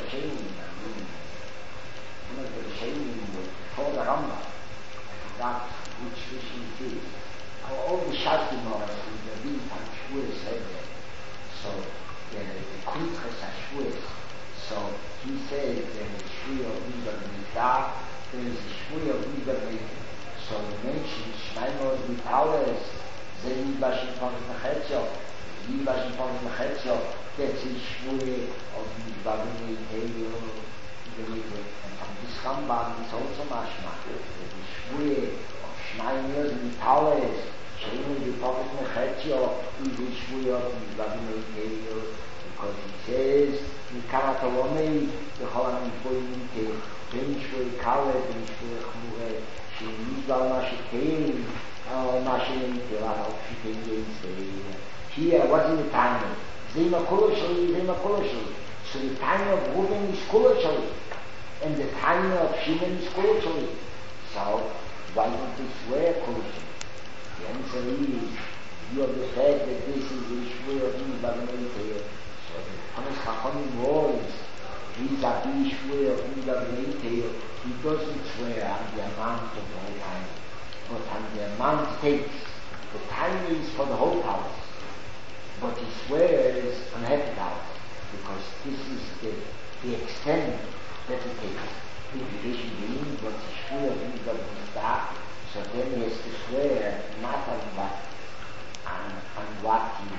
[SPEAKER 2] Rishonim before the Rambam, I forgot which Rishon it is. All the Shastim are in the Rim and Shvuos said that. So the Kuntres are Shvuos. So he says there is a Shvui of Nibarnita, there is a Shvui of Nibarnita. So he mentions Shnaimos Vitalis, Zeni Bashim Paris Mechetzio, Zeni Bashim Paris Mechetzio, that's a Shvui of Nibarnita. And from this Rambam it's also mashma that the Shvui of Shnaimos Vitalis, Sheni the Prophet Mechetzio, is a Shvui of Nibarnita. Because he says, Nikaratolomei, the Cholam Nifoimite, Ben Shvei Kale, Ben Shvei Chmure, Shenizbal Mashekein, Mashekein, Lau Shikein Yensei. Here, what's in the time? Zema Koloshali. So the time of Reuben is Koloshali, and the time of Shimon is Koloshali. So, why don't they swear Koloshali? The answer is, you have the fact that this is the Shvei of Nibarnete. So the Hamas Chachamim was vis-a-vis Shvui of Nibarnete. He doesn't swear on the amount of the whole time, but on the amount it takes. The time is for the whole house, but he swears on half the house, because this is the extent that it takes. The division being what the Shvui of Nibarnete, so then he has to swear not on what he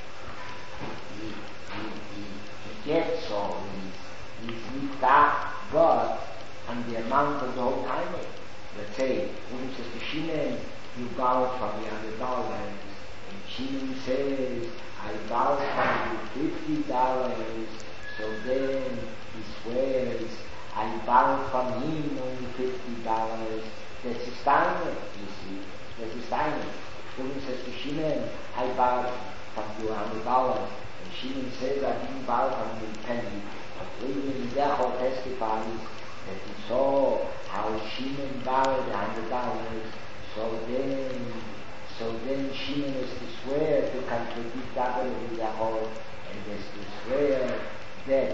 [SPEAKER 2] gets or he's that, but on the amount of the whole time. Let's say, when it says to Shimon, you borrowed from me $100, and Shimon says, I borrowed from you $50, so then he swears, I borrowed from him only $50. That's his time, you see. That's his time. When it says to Shimon, I borrowed from you $100, and Shimon says, I didn't borrow from you a penny. But Reuben Zechor testifies that he saw how Shimon borrowed $100. So then Shimon has to swear to contradict Zechor, and has to swear that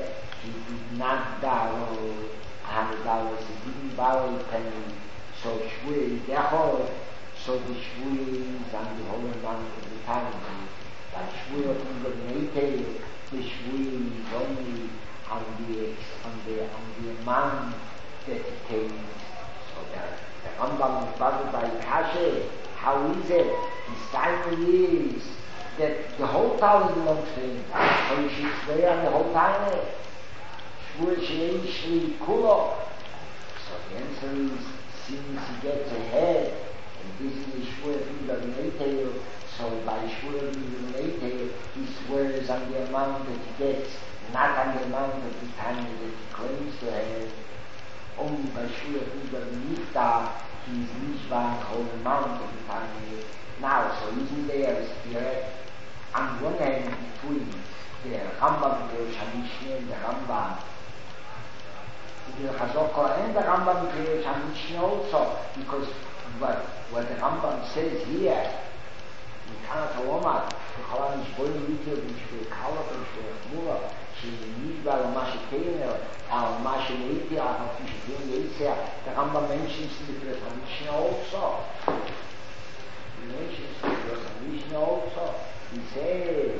[SPEAKER 2] Dechot, so the Shvuis and the whole amount of the time. Like Shvuy of the Neite, the Shvuis only on the amount that it takes. So the Rambam is bothered by Kashe. How is it? His time is that the whole town belongs to him. So he should swear on the whole town. Shvuy Shei Kulo. So the answer is, since he gets ahead, and this is the Shvuy of the Neite, so by Shvuy of the Neite, he swears on the amount that he gets, not on the amount of the time that he claims to have. Only by Shvuy of the Nifta, he's Nishvan whole amount of the time. Now, so isn't there a spirit on one hand between the Rambam, the Shamishne, and the Rambam, the Chazokah and the Rambam Pirush HaMishnah also, because what the Rambam says here, in Kanat HaOmar, the Chalan Ishboy Mitir, Ishboy Kalach, Ishboy Chmura, Shemidba, Mashekeiner, Mashekeiner, Mashekeiner, the Rambam mentions the Pirush HaMishnah also. He mentions the Pirush HaMishnah also. He says,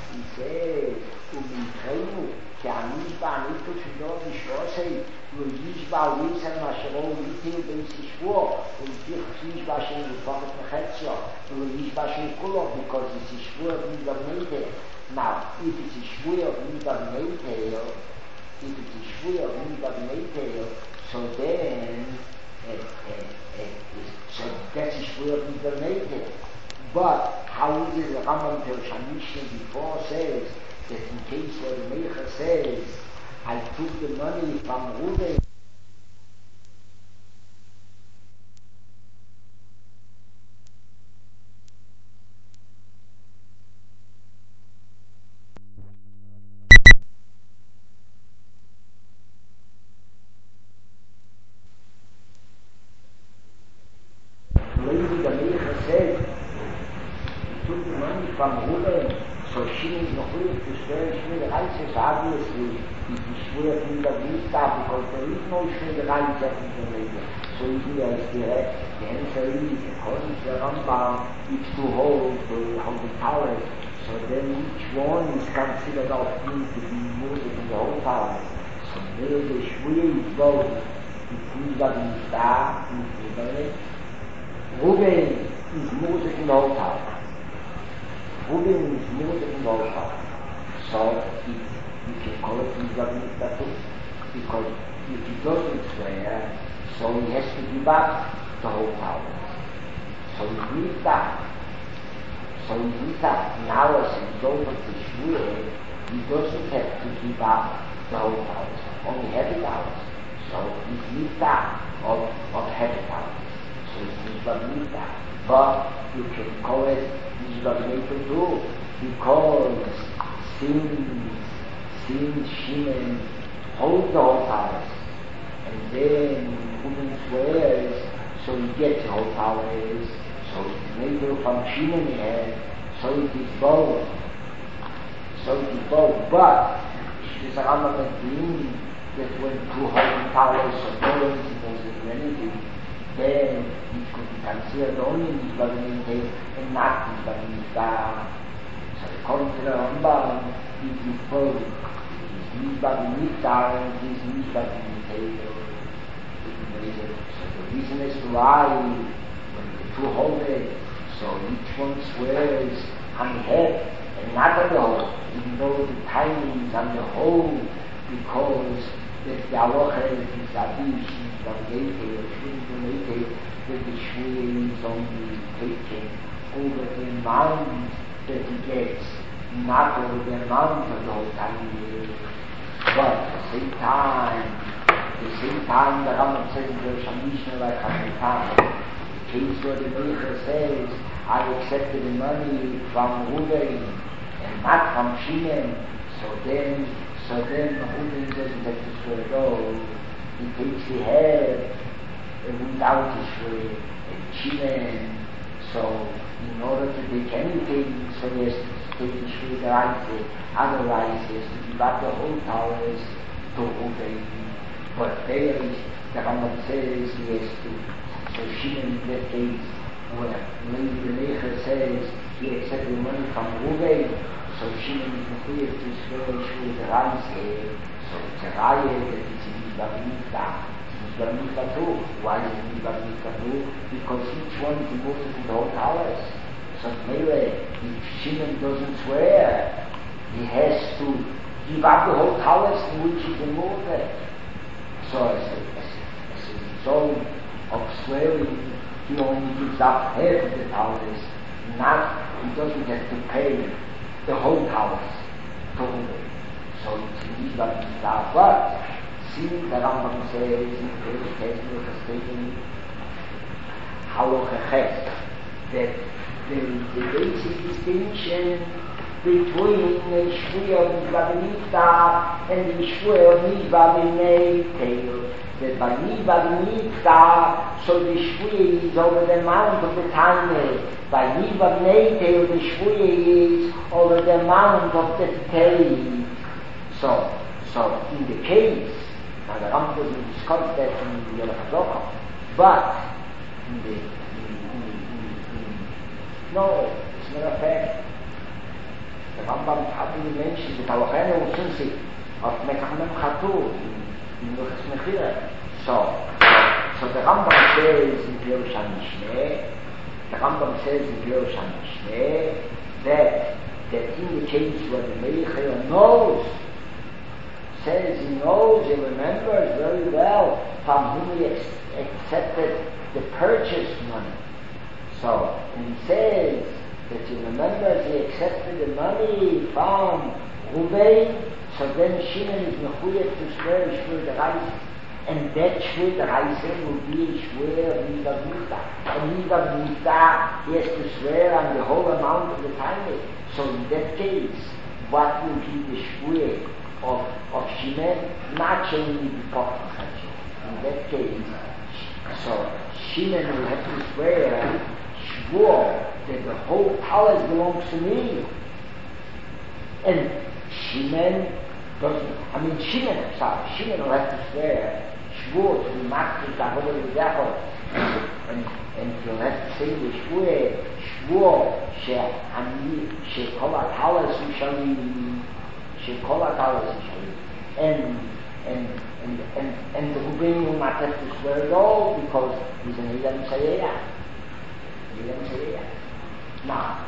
[SPEAKER 2] Umitreinu, שהנשבע ניתו שלו בשרוסי ולנשבע ויסן משרו וליטים בנסישבו ולפיך נשבע שם לפחות מחציו ולנשבע שם כולו because it's a shvur of Nidav. Now, if it's a shvur of Nidav, so then so that's a shvur of Nidav. But how is it the Rambam Pirush HaMishnah before says that in case where the Meicha says, I took the money from Reuben, maybe the Meicha said, he took the money from Reuben, so Shimon is not willing to swear Shmei Reis, obviously it is swear from the Vista because there is no Shmei Reis that is the later. So here is the answer is, according to the Rambam, it's to hold the towers. So then each one is considered of him to be moved in the whole towers. So there the Shmei is both between the Vista and the Reuben is moved in the whole towers. Reuben is moved in the whole towers. So you can call it Nidavnita too, because if he doesn't swear, so he has to give up the whole power. So he needs that. Now as he's over to Shvuah, he doesn't have to give up the whole power, only heavy powers. So he's Nita of heavy powers. So it's Nidavnita. But you can call it Nidavnita too, because since Shimon holds the whole powers, and then Reuben swears, so he gets the whole powers, so it's made from Shimon in head, so it is both. But there's a Rambam at the end that when two holding powers of both in anything, then it could be considered only Nidavnita and not Nidavnita. So according to the Rambam, it is both. It is Nidavnita and it is Nidavnita. So the reason is why when the two hold it, so each one swears on the head and not on the whole, even though the timing is on the whole, because the halacha is abish, that the shvuah is only taken over the amount that he gets, not over the amount of the whole time. But at the same time, the Rambam says in the Shamishna like Hashitan, the case where the Meicha says, I accepted the money from Reuben and not from Shimon, so then Reuben doesn't have to swear at all. He takes the head without the swear, and Shimon, so in order to take anything, so he has to take the swear right, otherwise he has to give up the whole powers to Reuben. But there is, the Rambam says he has to So Shimon in that case, when the Mecher says he accepted the money from Ruben, so Shimon is mechuyev to swear Shvu the Ramsey. So it's a raya that it's in Mizbah Mikvah. It's Mizbah Mikvah too. Why is it Mizbah Mikvah too? Because each one is devoted to the whole house. So Mele, if Shimon doesn't swear, he has to give up the whole house in which he's devoted. So as a result of swearing, he only gives up half of the house. He doesn't have to pay the whole house totally. So it's Mizbah Mikvah. But see, the Rambam says in the case of the statement, Halacha Ches, that there is a basic distinction between the Shvuah of Mizbah Mikvah and the Shvuah of Mizbah Mikvah. That by Mizbah Mikvah, so the Shvuah is over the amount of the time. By Mizbah Mikvah, the Shvuah is over the amount of the day. So in the case, now the Rambam doesn't discuss that in the Yelech HaZochar, but no, it's not a fact. The Rambam happily mentions the Halachenu Usunsi of Mekach Chatu in Luchas Mechira. So the Rambam says in Pirush HaMishneh, that in the case where the Meicher knows, says he knows, he remembers very well from whom he accepted the purchase money. So, and he says that he remembers he accepted the money from Ruben, so then Shimon is mechuyev to swear Shvuah D'Oraisa, and that Shvuah D'Oraisa will be a Shvuah of Mizbah Mikvah. And Mizbah Mikvah, he has to swear on the whole amount of the time. So in that case, what will be the Shvuah of Shimon? Not changing the Pochach. In that case, so Shimon will have to swear Shvuah that the whole palace belongs to me. And Shimon Shimon will have to swear Shvuah to be master to Avodah L'Zachor, and he'll have to say the Shvuah she'kol ha'talas and the Ruben will not have to swear at all because he's an Elam Sayeyah. Now,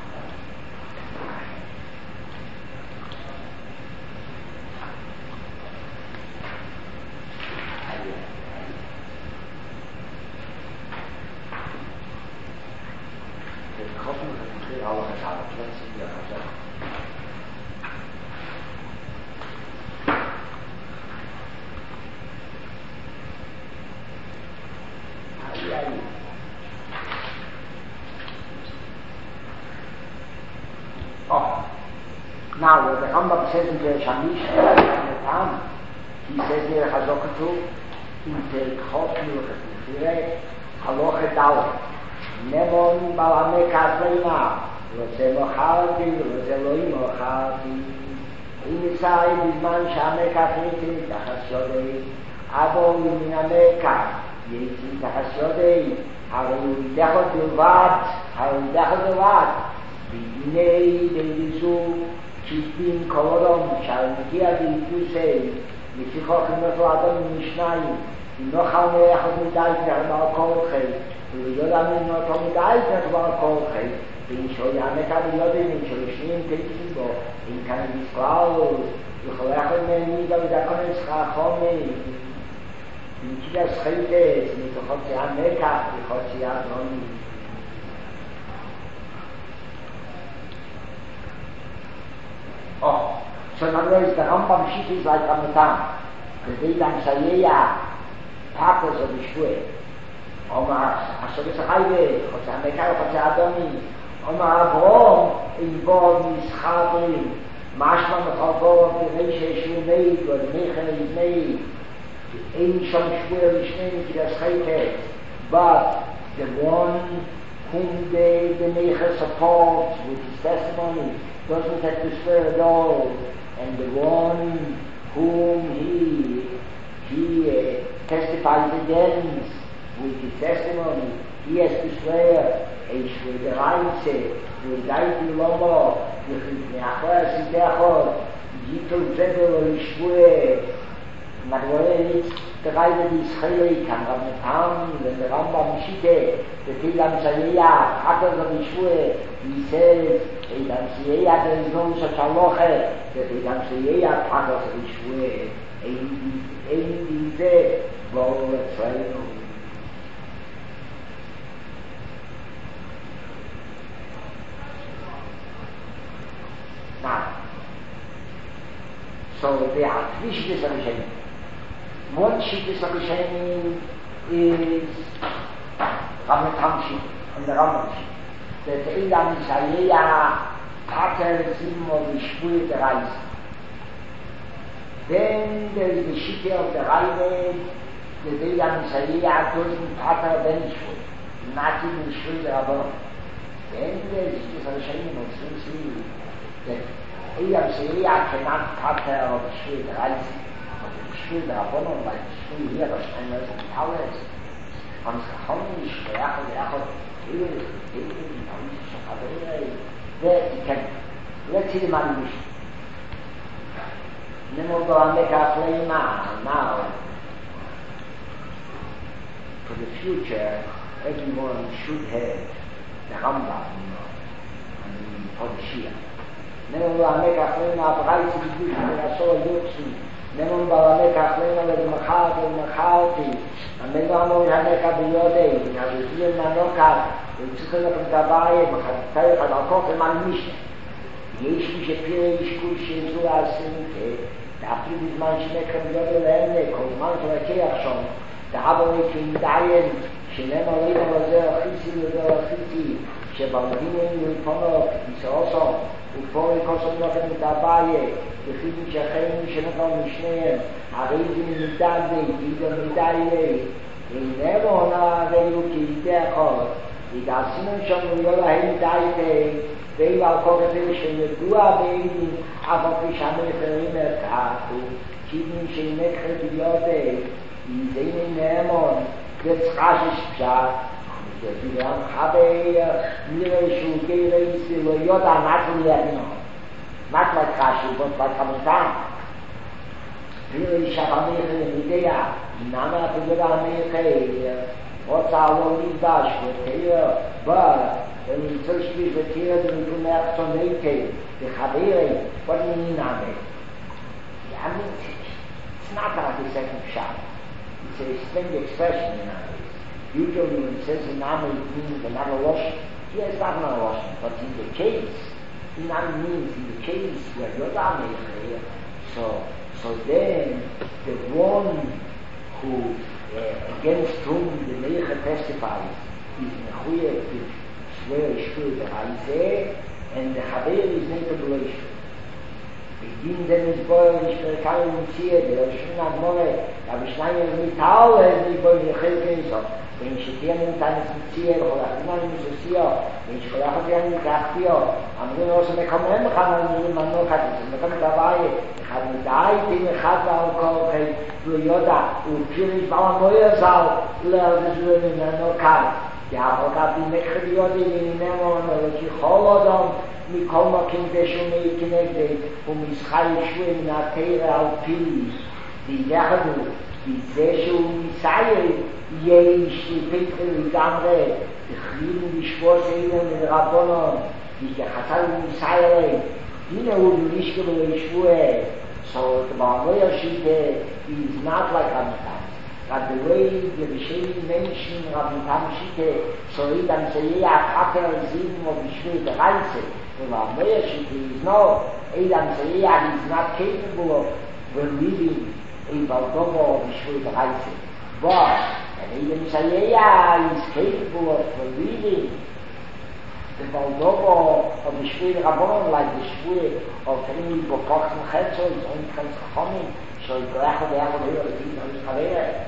[SPEAKER 2] now, what the Rambam says in the Shamish, he says here, Hazokatu, in the Chot Haloche Dalet, Nemon Balameka Zleina, Roze Mochalti, Roze Loi Mochalti, Inisai Bizman Shameka Fitin, Tachas Yodei, Abo Min Ameka, Yetzin Tachas Yodei, Haru Dechot Bilvad, Bidinei Deizu, Chipin Kolodom, Shalmikia Bitusei, Michichoch Noto Adam Mishnayim, Nochal Meachot Midait Nechbal Kolchei, Yodam Noto Midait Nechbal Kolchei, in Shoyameka Yodim, in Shoyishnim Tekibo, in Kanadis Klaus, Yuchalechot Menida Vidakonis Chachome, in Kidas Chaites, Mitochotzi Ameka, Michotzi Adoni. Oh, so in other words, the Rambam Shit is like Ramadan. The Elam Sayeyah, Papas of the Shvuah. Omar Asheris Chayve, Chotzi Ameka, Chotzi Adoni. Omar Avrom involved in Schadrim. Mashma Mechavor, the Reisha Shu made, or the Mecher is made. The Ancient Shvuah Lishmeni Kidas Chaytes. But the one whom the Mecher supports with his testimony doesn't have to swear at all, and the one whom he testifies against wo die Testimony, die es beschwert, ich will der Reise, wo seit die Lomo, die nachher sind der Gott, die tut selber und schwöre, man wollte nicht der Reise die Israeli kann, aber mit Ham, wenn der Rambam Schitte, der Tilam Shaliya, hat er so die Schwöre, die selbst, Tilam Shaliya, der ist noch so Schaloche, der Tilam Shaliya, hat er so die Schwöre, in diese Wolle Trennung. Now, so there are three shittas of Hashem. One shittas of Hashem is Rambam Shit and the Rambam Shit. The Tilam Shaliya, Pater Zim of the Shvur der Reise. Then there is the Shitte of the Reine, the Tilam Shaliya doesn't Pater Benishvur, not even Shvur der Rabban. Then there is the Shittas of Hashem of Tzim that Tilam Shaliya cannot Pater of Shvur der Reise, but the Shvur der Rabban, like the Shvur here, was ein Reise in Tauers. Man ist gekommen, ich spreche, let's see the man wish. Nemo go and make a play now. For the future, everyone should have the Rambam and for the Shia. Nemo go and make a play now, Preis in the future, I saw a Yotzi. Nemo go and make a play now with the Machati. And then go and make a Biyode, and I was here in Manoka, and took a look at the Baye, but I tell you, I'll talk to my mission. יש מי שפירה ישקול שיזו לעשינתה, דאפי בזמן שנקרא בגודל לעמק, כל זמן שלקח שם, דאבו כמדיין, שנאמר לידה לזה אחיסי לזה אחיסי, שבלדינים ולפונו, ישעוסו, ופונו יקוסו מלכת מדבאיה, וחידים שחיים שנקרא משניהם, הרייזים מדדי, דידה מדאיה, איננו עונה עלינו כידי החור, ידעשינו שם ולא להם דייתי, ואילו על כל כזה שידוע בעידים, אף על פי שהמלכים מרקחו, כידים שנקחת ביודי, יזינים נאמון, יצחשש פשט, וגם חבי נראה שהוא גי רייסי, לא יודע נתן לידינו, נתן לקחשו, בוא כמובן, ויראה שהמלכים ידיע, נאמר תגודה המלכים, רוצה לא להתבש, ותהיה בר, when you search these materials and you make some naked, the Chabere, what do you mean on it? I mean, it's not like the second shot. It's a distinct expression in our case. Usually when it says in Name, it means another washing. Yes, not another washing, but in the case, in Name means in the case where you're not here. So then, the one who, against whom the Meicha testifies, is Mechuyev, where is true the Reise, and the Chaber is notable issue. Begin them is boiled, ich verkaufe und ziehe, der Schöne Admore, aber ich schneide mit Tau, nicht boiled, ich helfe so. Wenn ich hier mit einem Ziehe, oder immer nicht so ziehe, wenn ich vielleicht hier mit Kraftio, am Ende auch so bekommen, kann man noch hat, man kommt dabei, ich habe mit der Eite, ich habe auch noch, du Yoda, und natürlich war ein neuer Saal, das ist noch kalt. Ja, aber gab die Mechriode in Nemo, und ich hole dann, mit Koma Kinte schon mit Kinegde, und ich schreie Schuhe in der Tere auf Pili, die Lechadu, die Sesche und die Seier, ich, die Petre, die Gamre, die Chlieben, die Schwosse, die Rabbonon, die Chassal und die Seier, die Nehudu, die Lischke, die Schwue, so, the Barboya Schitte is not like Ramitam. But the way the Rishonim mention Ramitam Schitte, so he can say, Pater Zim of the Shvur der Reise, the Barboya Schitte is no, he can say, he is not capable of believing in Baldovo of the Shvur der Reise. But, and he can say, he is capable of believing the Baldovo of the Shvur der Rabbonon, like the Shvur of Rini Bokoch and Chetzel, is only comes coming, so he grach of the Echel here, the King of his Chavere.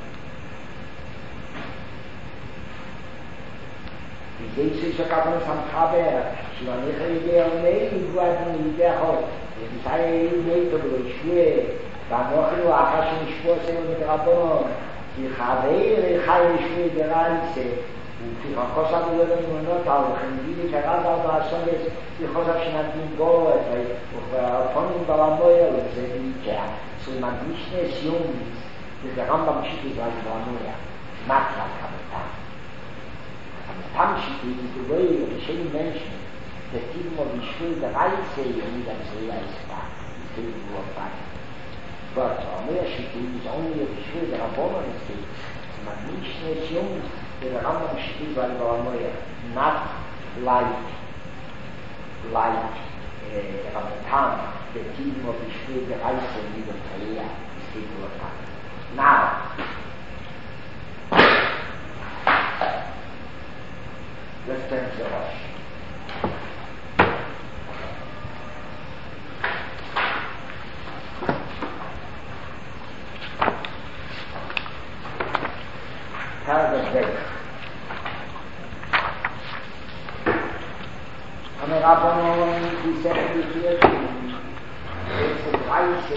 [SPEAKER 2] Die Jesu Shakavan Sam Chaber, she was nicht eine Idee und Nein, du hast eine Idee gehabt. Es ist eine Idee, aber ich schwöre, da noch nur Achashim Schwurzel mit Rabbonon, die Chavere, Chayishwe, der Reise, und die Chosav Yodem Monot, auch in die Karad, aber schon jetzt, die Chosav Shnatim Goet, von ihm Balamoya, und sie Nika, so man nicht mehr jung ist, der Rambam Shiki, was Balamoya, Matla Kametam. Kametam Shiki, die Gewöhe, die schönen Menschen, der Team of the Shul, der Reise, und der Zela ist da, die Team of the But Balamoya Shiki is only of the Shul, der Rabbonon is the man nicht mehr jung, der Rambam Shiki, was Balamoya, not like Kametam, the team of the Shul, the Reise, and the Zela, Now, let's turn to the Rosh. Paragraph 8. And the Rabbanon, he said to the Kirchen, it's the Reise,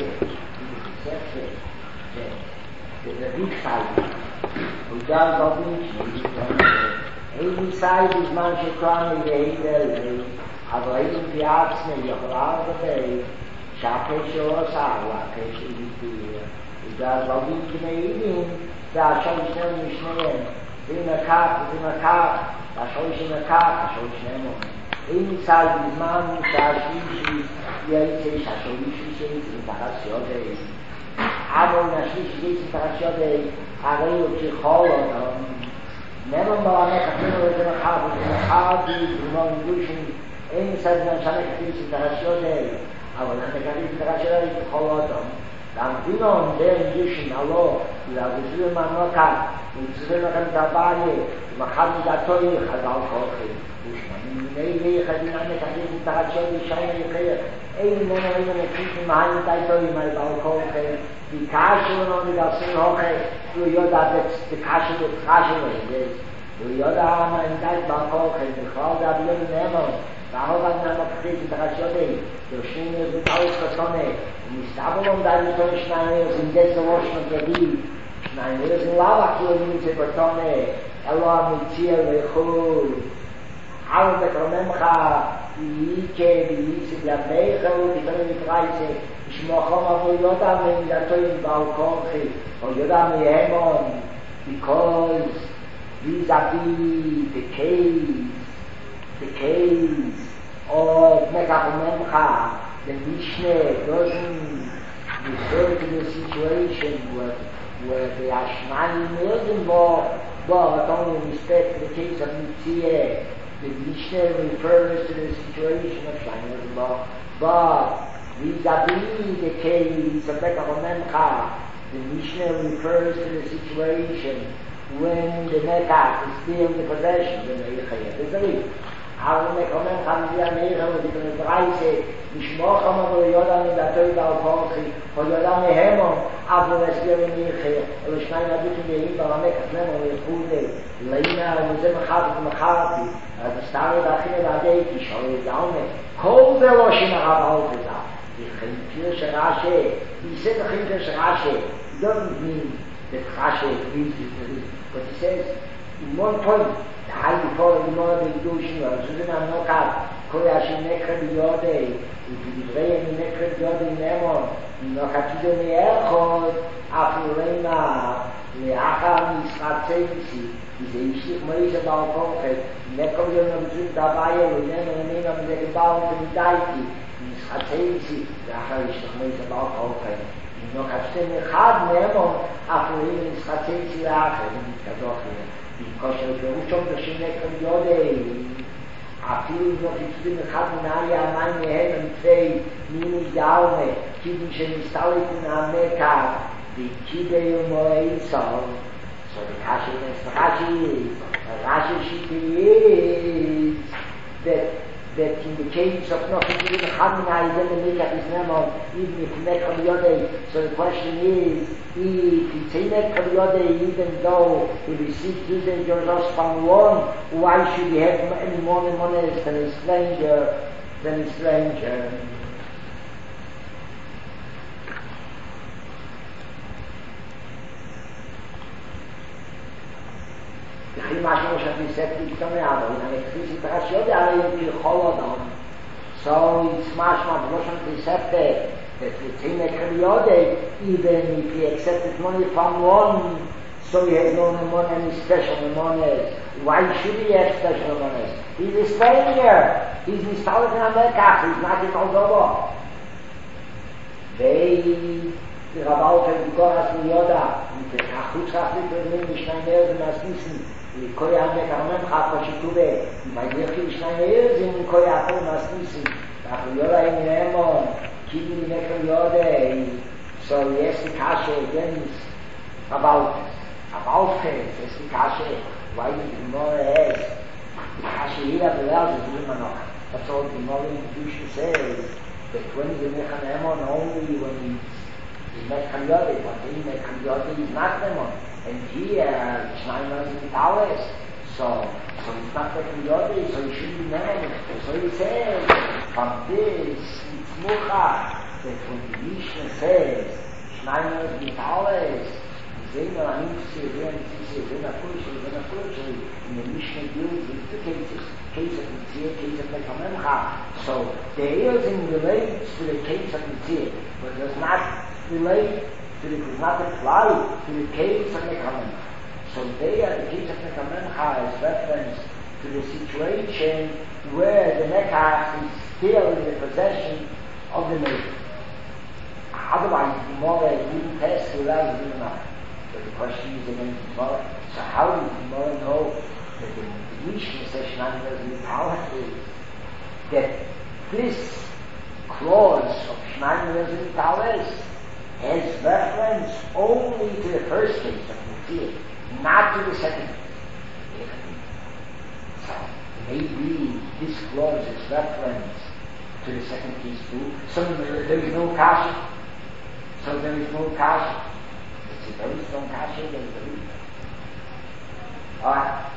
[SPEAKER 2] the big side. Und dann glaube ich, eine Seite ist manche Kranke, die Hände, aber irgendwie Arzt nicht, aber Arbeit, Schaffe schon was Arla, Käse nicht mehr. Und dann glaube ich, da schon schnell nicht schnell. In der Karte, da schon ich in der Karte, schon schnell noch. Eine Seite ist manche, da schließlich, ja, ich sehe, schon nicht in der Ration, aber natürlich geht es darum, dass die Chole, nehmen wir mal eine Kapitel, die wir haben, die neuen Duschen, einerseits dann schon eine Kapitel, aber dann eine Kapitel, die Chole, dann die noch der Duschen, hallo, da wir man noch kann, und sie sind noch dabei, man kann nicht da toll, hat auch kochen. Nee, ich habe eine Kapitel, die scheine ich hier. Eine Krieg in meinem Teil, in meinem Balkon, die Kasche und die Gassen hoch, du Joda, die Kasche, die Kasche, du Joda, mein Teil Balkon, die Frau, da wir nehmen, da haben wir noch Krieg in der Schode, du Schiene mit Ausgetonne, und ich habe da die Schneiden sind jetzt waschen und die Nein, wir sind Lava, die mit Betonne, Allah mit Ziel, Alle Bekromemcha, die Ike, die Ise, die Ameche, die können die Preise, ich mache mal wo Yoda, wenn ich da im Balkon gehe, und Yoda mit Hemon, because vis-a-vis the case of Bekromemcha, the Mishneh doesn't refer to the situation where the Ashmani is involved, but only in respect to the case of Mitzvah. The Mishnah refers to the situation of Shainas law, but vis-a-vis the case of Bekromemcha, the Mishnah refers to the situation when the Mekach is still in the possession of the Meichaya. There's a reason. How the Bekromemcha is the Meichaya, the Preise, Mishmocham of the Yoda in the Toiba of Kochi, or Yoda Mehemon, Abu Vesir in Meichaya, or the Shnaina Bikin Yehim, or Mekach Lemon, or Yehude, Leina, or the Zemachat, the Machati, אז סטאר דאכן דאדיי קישוי דאומע קול דלושן האבאלט דא די חיינטיר שראשע די זэт חיינטיר שראשע doesn't mean that שראשע is but it says in one point the high before the more the doshin was in a knockout koyash nekre yode if you dream nekre yode nemo no katido ne erchot afurena le akam isratsensi diese ich meise Balkon nekol yo no bzut dabei und nehmen am der Bau und Daiti is hatsensi da habe ich noch meise Balkon no kasten khad nemo afurin is hatsensi ach mit kadok die kosher beruchung der nekol yode afil no kitzin khad naia meine hen sei mini daume kidische stalitin am Meka die kide yo moi so the Kashi is Rashi is that in the case of nothing to do with Hamina is in the Mekach is Nemo, even if Mekach Yodei. So the question is, if it's a Mekach Yodei, even though he received using your loss from one, why should he have any more money than a stranger? Mama schon gesagt, ich komme ja, aber in einer Krise Trashode, alle irgendwie Holodon. So, it's much more accept that it's in a period, even if he accepted money from one, so he has no money, any special money. Why should he have special money? He's a stranger. He's in Stalin America. He's not in Moldova. Die Rabauke, die Goras von Yoda, mit der Kachutzach mit dem Schneiner, und das Wissen, die Koya Mekarmem Chachashitube, die bei dir viel Schneiner sind, in Koya Achon, das Wissen, nach Yoda in Remon, Kibin in Mekarmode, so jetzt die Kasche, Dennis, Rabauke, es ist die Kasche, weil die More ist, die Kasche jeder belehrt, das ist immer noch, das soll die More in die Bücher sehen, that when you make an Emon, only when he's not Kanyode, but he make Kanyode, he's not Emon. And here, it's 9 months in Towers, so he's not the Kanyode, so he should be Emon. So he says, from this, it's Mucha, that when the Mishnah says, 9 months in Towers, in the Mishnah deals with two cases, case of Mitzvah, case of Mekamemcha. So the Eozim relates to the case of Mitzvah, but does not relate to does not apply to the case of Mekamemcha. So there, the case of Mekamemcha is reference to the situation where the Mekach is still in the possession of the neighbor. Otherwise, the Gemara wouldn't test the right of the Gemara. But the question is against the Gemara. So how does the Gemara know that the Mishnah says Shnai the power is that this clause of Shnai Tales has reference only to the first case of Mitzvah, not to the second case. So maybe this clause is reference to the second case too. So there is no kasha. So there is no kasha. It's a very strong kasha against the reason. Alright.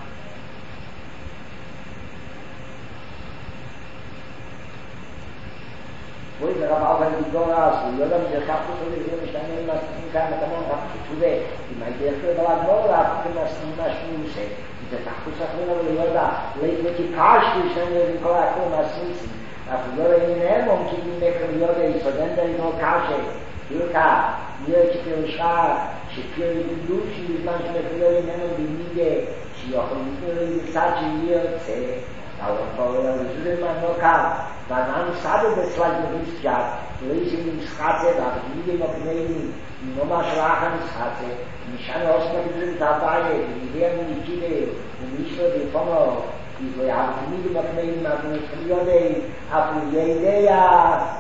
[SPEAKER 2] Voi der Rabbi von Digoras, und Jodam der Kapus und ich will mich dann nehmen, was ich kann mit dem Kapus zu weh. Die meinte, ich will aber nur abgeben, was ich nicht muss. Und der Kapus sagt mir, aber Joda, legt mit die Kasch, ich kann mir den Kolakon was wissen. Aber Joda in den Ärmung, die mir von Joda ist, und dann der noch Kasche. Hilka, mir ich will schar, ich will die Dusche, die manchmal für Joda in Ärmung, die Niege, ich auch nicht nur in die Sache hier, aber Paul, das ist immer noch kalt. Weil man sabe das Leid noch nicht gehabt, lesen in Schatze, da die Liebe noch nehmen, die Nummer schlagen in Schatze, und ich habe auch noch drin dabei, die werden die Kinder, und nicht nur die Fommer, die so ja, die Liebe noch nehmen, aber nicht von Jode, aber die Idee,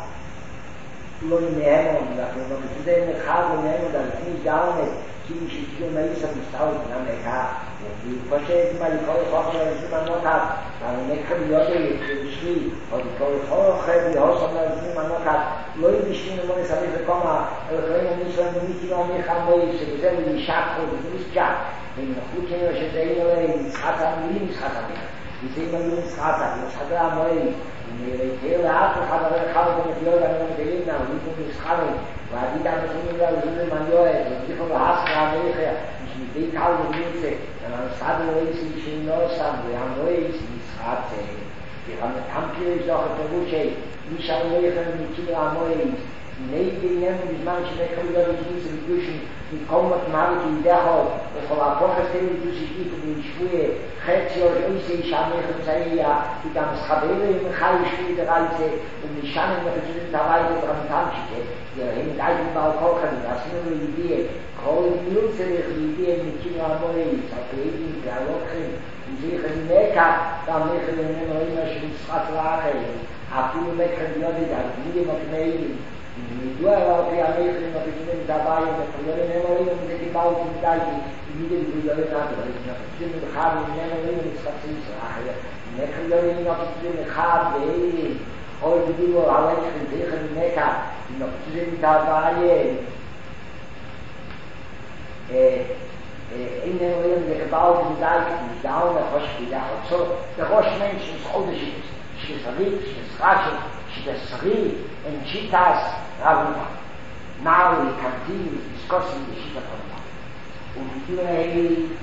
[SPEAKER 2] nur in der Hemmung, da können wir zu dem Chal und Hemmung, da ist nicht da, die Schiene Melissa bis 1000 Amerika. Die Verstehen mal die Kohlhoche, das ist immer noch hat, aber nicht von Jode, die Schlie, und die Kohlhoche, die Hosen, das ist immer noch hat, Leute, die Schiene, wo es habe ich bekommen, können nicht so ein Mädchen auf mich haben, wo ich sehe, die Schach, die nicht Schach, wenn ich noch gut kenne, ich sehe, die Schatz, die Schatz, die sehen wir nur in Schatz, das hat am Morgen, in der Teile hat, hat mit Jode, an der Gelina, und die Schatz, weil die dann mit mir, man Jode, die von der Hass, mit dem Kalb und Mütze, wenn man sagt, wo ist die Schinosan, wir haben wo ist die Schatze, wir haben eine Kampfle, ich sage, der Wutsche, nicht an Leben mit Kinder am Mois, neben den Nehmen, die manche Mecken, die diese Duschen, die kommen mit Marek in der Haut, das soll auch vorstellen, die sich gibt, die Schwue, Chetzio, ich habe mich und sage, ja, die dann Schabele im Chai spielt, Reize, und die Schannen noch in der Weise dran tanzte, die hängen gleich im Balkochen, das ist nur die Idee, Kol Nilserich, die Idee mit Kinder am Mois, auf Leben, der Lochen, die sich in Mekka, da machen wir immer schon Schatzlache, auf die Mecken, die Jode, noch nehmen, die due volte a me prima che ci dabei und der Nemorin und die Bau und die wieder die Leute da drin sind haben Nemorin mit Spazier ja Nemorin noch die haben heute die wohl alle in der Mekka noch sind dabei in der Nemorin der Bau und die da und der Hospital so der Mensch ist unterschiedlich ist and Chitas Ravuna. Now we continue discussing the Shita Ravuna. Und die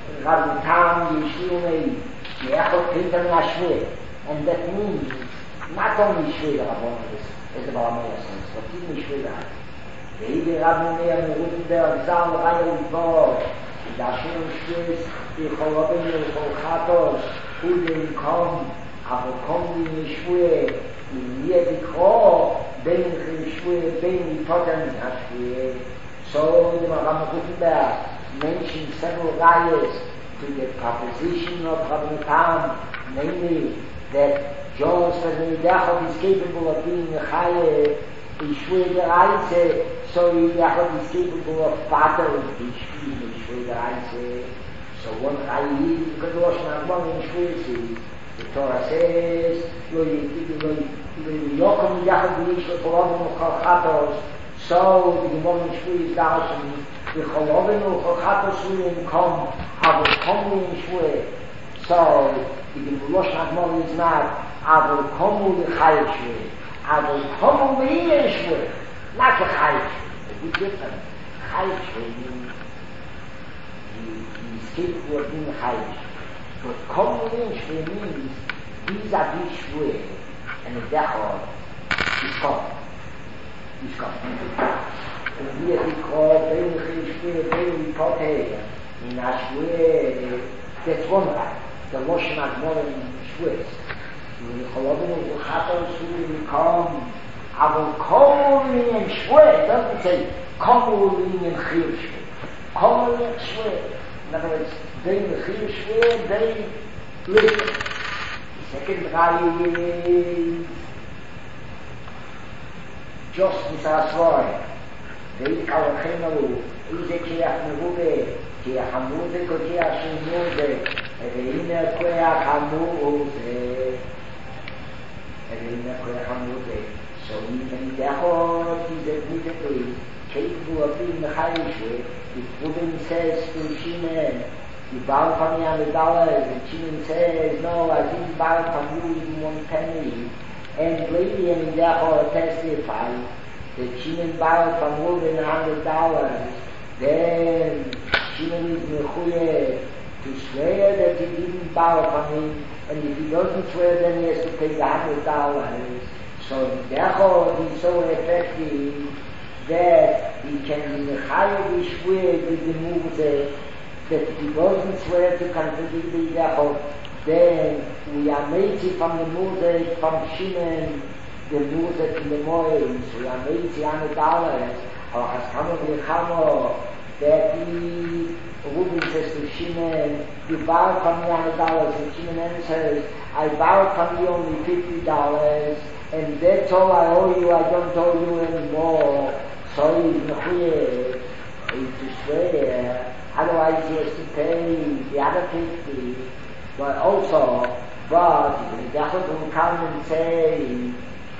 [SPEAKER 2] Rabutam Yeshua, the Echot Peter Nashwe. And that means not only Shwe the Rabbon is the Balamaya sense, but even Shwe the Rabbon. The Ede Rabbonea and Rutenberg, Zal, Raya, Vod, the Ashur Shwes, the Cholobin, the Cholchatos, Uden Kom, Avokom, the Yeshua, the Yedikro, Ben Yeshua, Ben Totem Yeshua. So the Rambam Rutenberg mentioned several rayas to the proposition of Rabbi Tam, namely that just as Yidachot is capable of being a Chaye, Yishwe the Reise, so Yidachot is capable of battling Yishwe the Reise. So one Chaye is because Rosh Nagmon in Yishwe, the Torah says, Lo Yokom Yidachot Yishwe Cholobin Cholchatos, so the Gemara in Yishwe is Darshim, the Cholobin Cholchatos Surim Kom, Avos Kom in Yishwe. So the Rosh Nagmon is not Avos Komu the Chayeshwe, Avos Komu the Yeshwe, not the Chayeshwe. A bit different. Chayeshwe means he is capable of being Chayesh. But Komu the Yeshwe means these are Yeshwe, and the Dechor is come. He's come. And here he called Ben Yeshwe, Ben Yipoteh, in Ashwe, that's one right. The Rosh Nagmon in Shwes. The Cholobin of the Chatos who come, Avol Kol in Shwes, doesn't say Kol in Chil Shwes. Kol in Shwes. In other words, they in Chil Shwes, they listen. The second raya is Justice Asroy. They Kalachem Alu, Ize Kiach Merube, Kiach Hamuze, Kiach Shumuze, Ereina Koyach Hamuze, Ereina Koyach Hamuze. So even Dechot is admittedly capable of being the Chayeshwe. If Reuben says to Shimon, you borrowed from me $100, and Shimon says, no, I didn't borrow from you even 1 penny. And Levi and Dechot testify that Shimon borrowed from Reuben $100, then Shimon is mechuyev to swear that he didn't borrow from him, and if he doesn't swear, then he has to pay the $100. So Dechot is so effective that he can be mechayev swear with the Muzeh, that if he doesn't swear to contradict the Dechot, then we are made from the Muzeh from Shimon, the Muzeh from the Moed, we are made $100, or Haskamo V'Chamo, that he, Reuben says to Shimon, you borrowed from me $100, and Shimon answers, I borrowed from you only $50, and that's all I owe you, I don't owe you anymore. So he's mechuyev to swear, otherwise he has to pay the other 50. But also, the Dechot will come and say,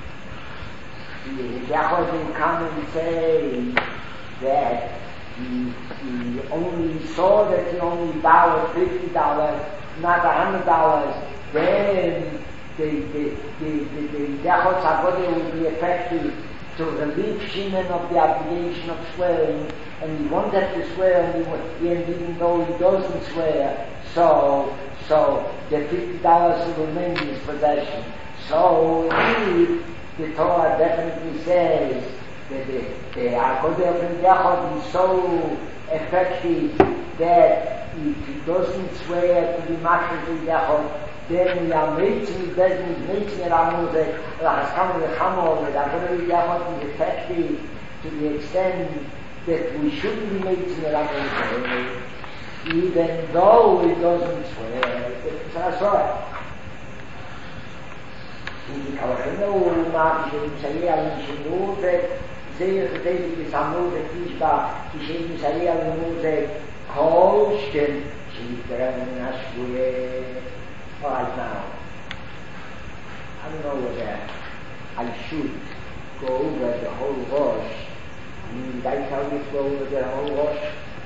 [SPEAKER 2] that he only saw that he only borrowed $50, not $100, then the Dechot Avodah will be effective to relieve Shimon of the obligation of swearing, and he wanted to swear, and even though he doesn't swear, so the $50 will remain in his possession. So indeed, the Torah definitely says that the Avodah of Dechot is so effective that if he doesn't swear to be matched with Dechot, then we are making it Amuzeh, Haskamo V'Chamo, that Avodah Dechot is effective to the extent that we shouldn't be making it Amuzeh, even though he doesn't swear. That's right. In the Kalachenu, Mark, Yisrael, Yisrael, Zeir, David, Yisrael, Tishba, Yisrael, Kol, Shtem, Shtem, Nashwe. All right, now, I don't know whether I should go over the whole Rosh. Did I tell you to go over the whole Rosh?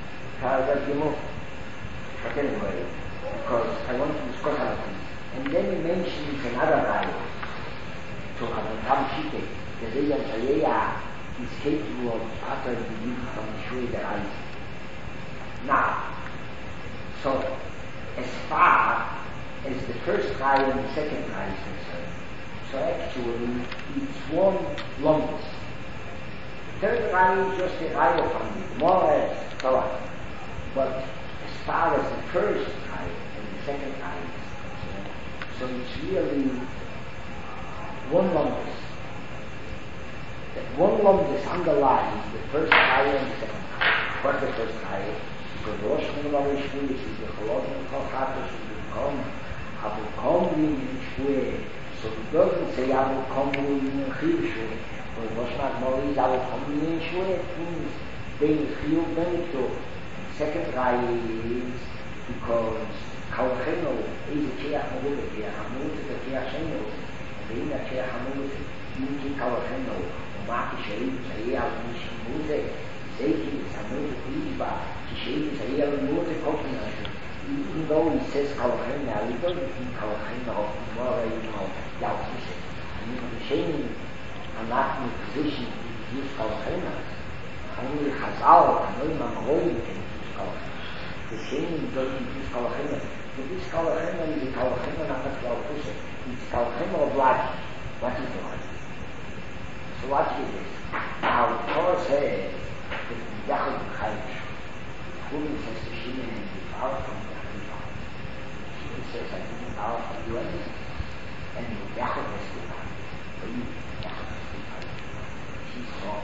[SPEAKER 2] But anyway, because I want to discuss other things. And then he mentions another guy, to Abraham Shite, the Zayam Shayaya is capable of uttering the youth from the Shwe the Reise. Now, So, as far as the first Chai and the second Chai is concerned, so actually it's one lumpus. The third Chai is just a Chai from the Gemara, so on. But as far as the first Chai and the second Chai is concerned, so it's really one lumpus. That one lumpus underlies the first Chai and the second Chai. What's the first Chai? Because the Rosh Hashanah is the Cholot and Cholchatos I will come in Shue. So it doesn't say I will come in Chiv Shue. But Rosh Hashanah is I will come in Shue. It means being Chiv Benito. Second Chai is because Kalacheno is a Keach Mavud, a Keach Hamud, a Keach Sheno. And in a Keach Hamud, you can Kalacheno. Maki Sherim, Zayah, Mishimuze, Zeki, Samud, Ishba, Kisherim, Zayah, Muze, Kopenhagen. Even though he says Kalachim now, he doesn't think Kalachim of Gemara, Yaltisha. And even the Shemin are not in a position to use Kalachim. Only Chazal and only Mangoli can use Kalachim. The Shemin doesn't use Kalachim. But this Kalachim is a Kalachim not a Yaltisha. It's Kalachim of logic. What is the logic? So what is this? Now, the Torah says that the Yachid Chayish, who says to Shemin and the power from He says, I didn't bow from you anything. And the Yachid has to bow. But you, Yachid has to bow. She saw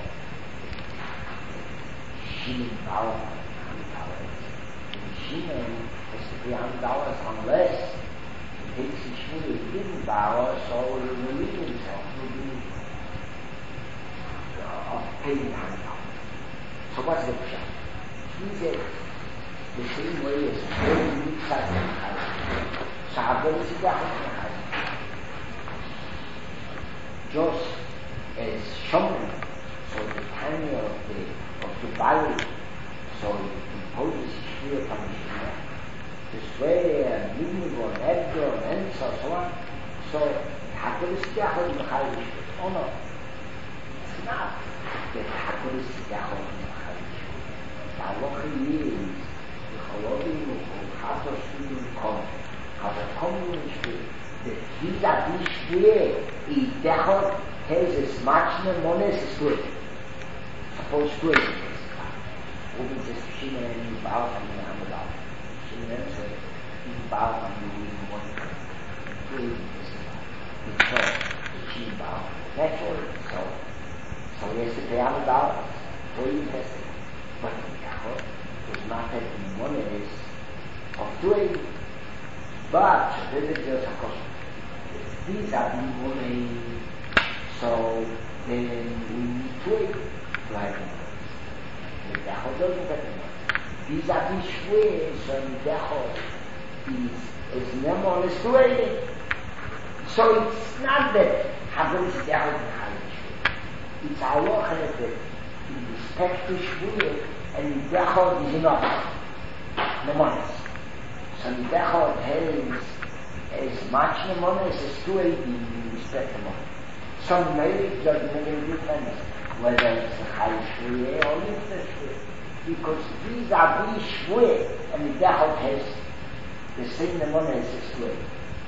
[SPEAKER 2] she didn't bow $100. And she has to pay $100 unless he takes his shmur. He didn't bow, so he will relieve himself. He will be paying $100. So what's the pshat? He said, the same way as very unique size of Chai. So how good is the Chai? Just as Shomri, so the Tanya of the Bali, so it imposes Shmir from the Shmir. The Sway and Yidnigo and Edgar and Ensa, so on. So how good is the Chai? Oh no. It's not that how good is the Chai? The halacha is Cholodin und Chatos Shvim kommen. Aber kommen nicht viel. Dieser die schwer, ich dechot, has a smachne mones is good. Suppose good is this. Oben says Shimon and you bow from the Amadal. Shimon says, you bow from the Amadal. Good is this. It's so, the Shimon bow. Naturally, so he has to pay Amadal. So he has to. But the dechot was not that the money is of doing, but this is just a question. These are the money, so then we need to it like the Dachot doesn't get enough. These are the shway, so the Dachot is never honest to it. So it's not that Havon is Dachot and Havon. It's our that in respect to shway, and Dachot is enough. Nemonis. So the Dachot has as much Nemonis as 280 in respect to money. Some marriage doesn't make any difference whether it's a high shvuye or it's a shvuye. Because these are the shvuye and the Dachot has the same Nemonis as 280.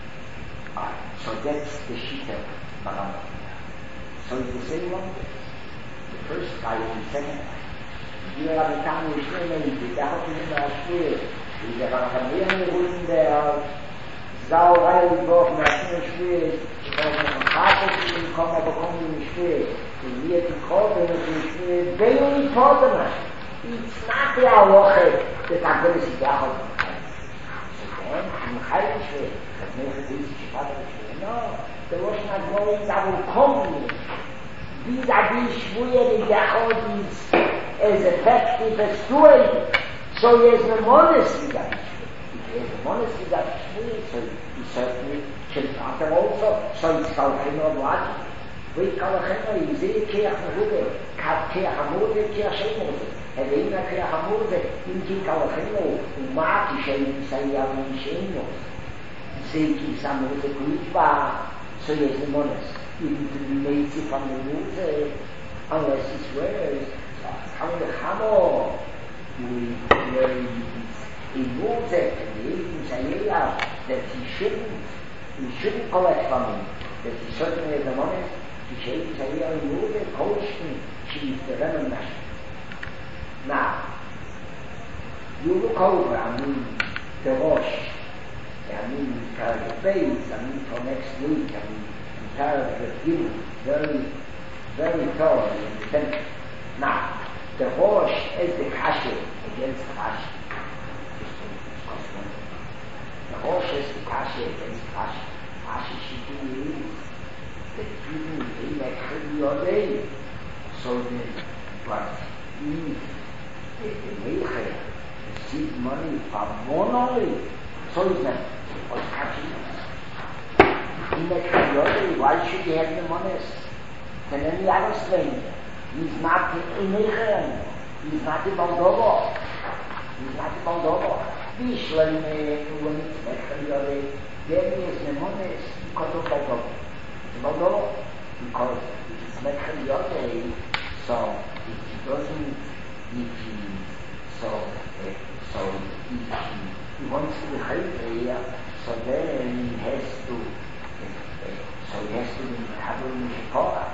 [SPEAKER 2] So that's the Shita Maramah. So it's the same one. The first guy and the second guy. Die Rabbitan ist immer, die Dachot ist immer schwer. Die der Rabbitan wurden der Sauerei gebrochen, der ist immer schwer. Die von Chatos kommen, aber kommen nicht schwer. Und wir die Korben sind schwer. Wenn ich Korben it's not the Aloche, that I'm going to see Dachot. So then, I'm highly schwer. Das meint, das ist die Vater schwer. No, the Rosh Hashanah that will come. These are the shvuye, the Dachot is as effective as 280. So he has the modesty that he has the modesty that so he certainly should matter also. So it's Kalachino of logic. With Kalachino, you see Keach Mehude, Keach Hamude, Keach Shemude. And in a Keach Hamude, in Kalachino, Umaki Shemude, Sayam Shemude. Zeki Samude Kuitba. So he has the modesty. Even to be lazy from the Mude, unless he swears. How the Hamo, He moves it and he even say that he shouldn't collect from him, that he certainly has the money, he shouldn't say, he moves it, Kolshkin, she's the Remen. Now, you look over, the Rosh, paragraph base, for next week, paragraph Gimel, very, very thoroughly in the center. Now, the Rosh is the Kasher against Rashi. The Rosh is the Kasher against Rashi. Rashi Shittim is that even in that Chediyodei, so but if the Meicher receives money from only, so is that what's catching us. In that Chediyodei, why should he have the money? Then any other stranger. He's not the Meicher, he's not the Baldovo. He's not the Baldovo. Vishlan when it's Chediyodei, there is the money because of Baldovo. The Baldovo, because it's Chediyodei, so if he doesn't, if he wants to be Chayvriya, so then he has to be Kabul Mishipora.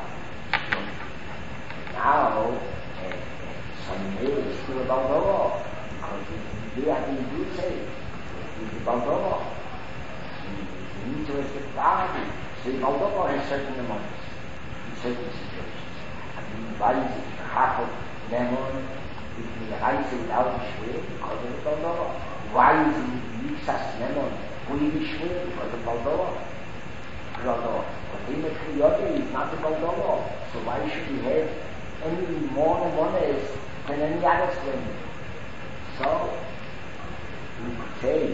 [SPEAKER 2] Now, some is still a Baldovo, because they are being good say, he's a Baldovo. He's an interested party. So the Baldovo has certain amounts, in certain situations. Why is it half of lemon, if the rice without the shwe, because of the Baldovo? Why is it mixas lemon, with the shwe, because of the Baldovo? But in the Chediyodei is not the Baldovo, so why should we have any more monies than any other stranger? So, we could say,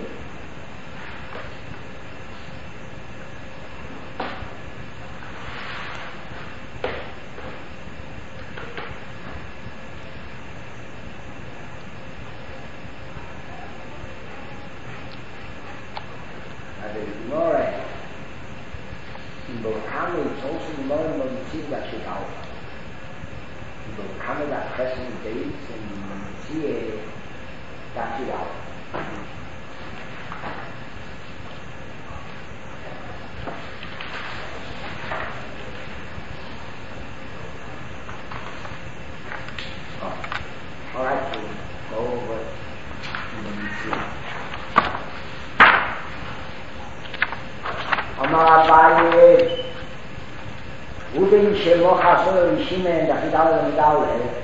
[SPEAKER 2] it's also the Lord of the Tzim that should out. He will come at that present days and see that should out. All right, we'll go over and then see. Amar Abaye Uben Shemo Chasor Yishime Dachidal Medale.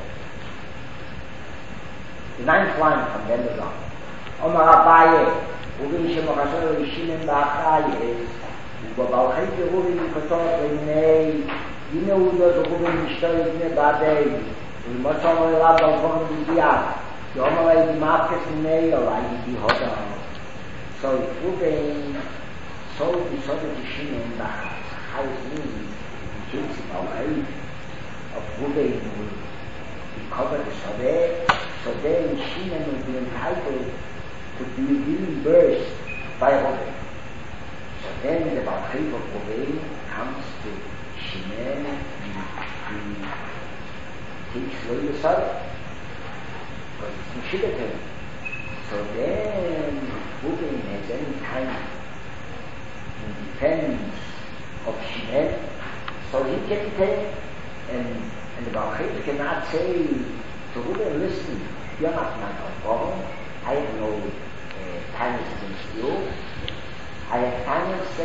[SPEAKER 2] The ninth line from the end of the song. Omar Abaye Uben Shemo Chasor Yishime Dachaye Ubabalchit Uben Kotor Beinei Yine Udo Uben Mishtoy Yine Badei Umotzom Elab Alfon Bidiat Yomar Edi Mapkes Nei Olai Edi Hodam. So Uben so the sort of Yishime Dachaye means principle of Buddha will be covered so then Shimon will be entitled to be reimbursed by Buddha. So then the Balchit of Buddha comes to Shimon and he takes away the sorrow because it's Mishidate. So then Buddha has any kind in defense of Shimon. So he can take, and the Balchit cannot say to Buddha, listen, you're not my problem. I have no kindness against you. I have kindness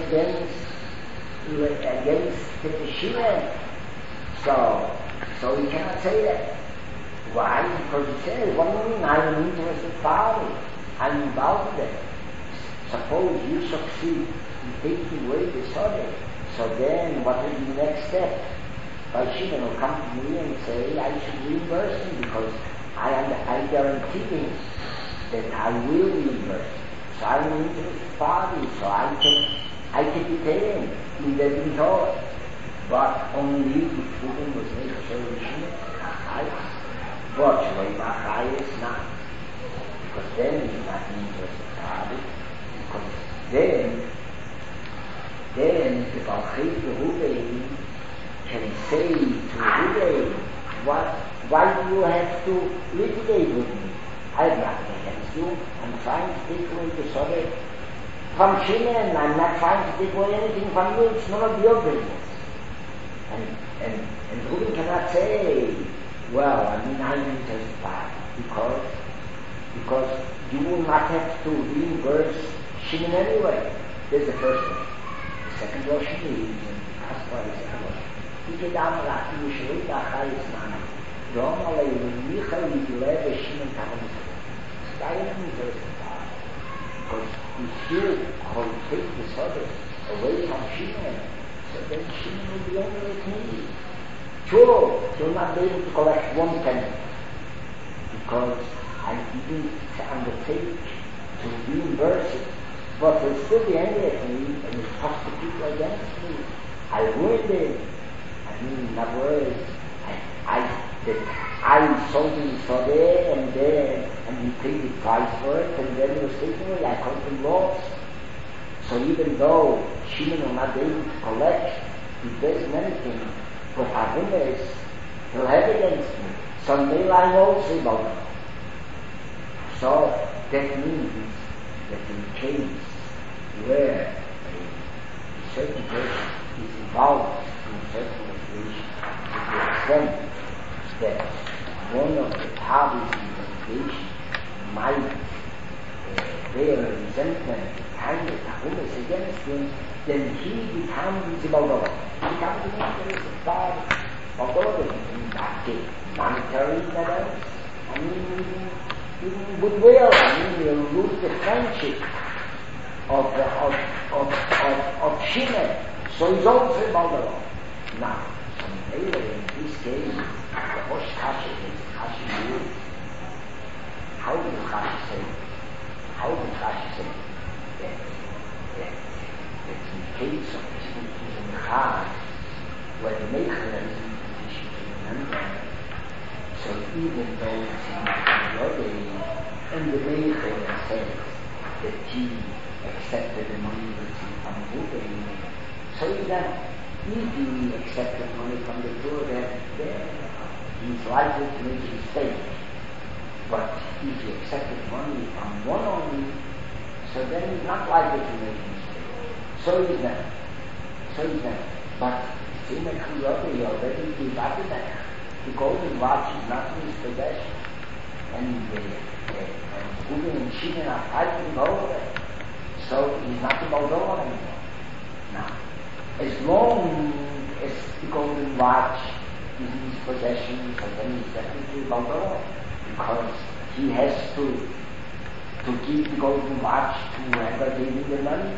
[SPEAKER 2] against Shimon. So he cannot say that. Why? Because he says, what do you mean? I'm an interested party. I'm involved in it. Suppose you succeed in taking away the subject. So then, what will be the next step? By Shimon will come to me and say, I should reimburse him because I guarantee him that I will reimburse him. So I'm an interested party, so I can detain him in the result. But only if Putin was made a solution, but Shalai is not. Because then he's not an interested party. Because then the Balchit Yehuda can say to Yehuda, why do you have to litigate with me? I have nothing against you, I'm trying to take away the sorrow from Shimon. I'm not trying to take away anything from you. It's none of your business. And Reuben cannot say, well, I will testify because you will not have to reimburse Shimon anyway. There's the first one. The second Russian is, and that's why the second Russian. You get down to that, you should read that high is not. Normally, when Michael is led a Shimon comes, I don't testify. Because if you take the service away from Shimon, so then Shimon will be only like me. Sure, you'll not be able to collect 1 penny. Because I didn't undertake to reimburse it. But he'll still be angry at me and he'll talk to people against me. I ruined it. I mean, in other words, I sold him for there, and he paid the price for it, and then he was taken away. I caused him loss. So even though Shimon will not be able to collect, he does anything, but Avunes, he'll have against me. Someday I also about him. So that means that in case where a certain person is involved in a certain litigation, to the extent that one of the parties in the litigation might bear a resentment, kind of Tahumas against him, then he becomes the Baldola. He becomes the interested party. Baldola doesn't mean that monetary matters. I mean, even goodwill. I mean, you lose the friendship of Shimon. So he's also Baldola. Now, in this case, the Rosh Kasha is Kasha Yud. How does Kasha say? How does Kasha say that in case of Tzidkut in the Chag, where the Meicher is in position to remember, so even though it's in the Yodei, and the Meicher says that he accepted the money from Reuben, so that if he accepted money from the Torah, he's likely to make a mistake. But if he accepted money from one only, so then he's not likely to make a mistake. So he's not. But Simon Kuyote, he already gave up to that. The golden watch is not in his possession. And Reuben and Shimon are fighting over it. So he's not the Baldola anymore. Now, as long as the golden watch is in his possession, so then he's definitely Baldola, because he has to give the golden watch to whoever gave him the money.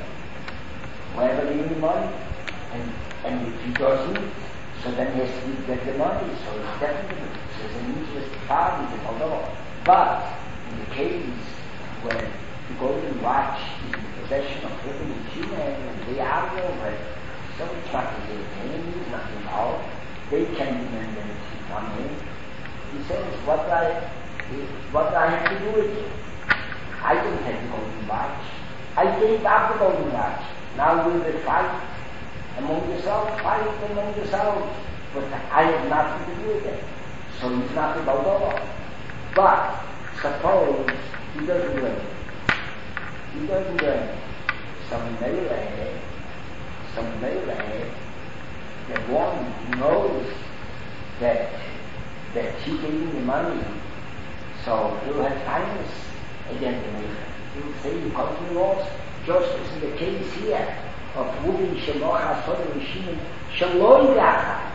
[SPEAKER 2] And if he doesn't, so then he has to get the money, so it's definitely, so it's an interested party, the Baldola. But in the case where the golden watch is in the possession of Reuben and Shimon, and they argue over it, so it's not to say he's not involved. They can demand anything from him. He says, what do I have to do with you? I don't have the golden watch. I gave up the golden watch. Now will they fight among yourselves? But I have nothing to do with it. So he's not the Baldola. But suppose he doesn't do anything. Some melee, the one who knows that he gave him the money, so he'll have kindness against the melee. He'll say, you got me lost, just as in the case here of Reuben Sheloch HaSod and Shimon Shaloi Yachad.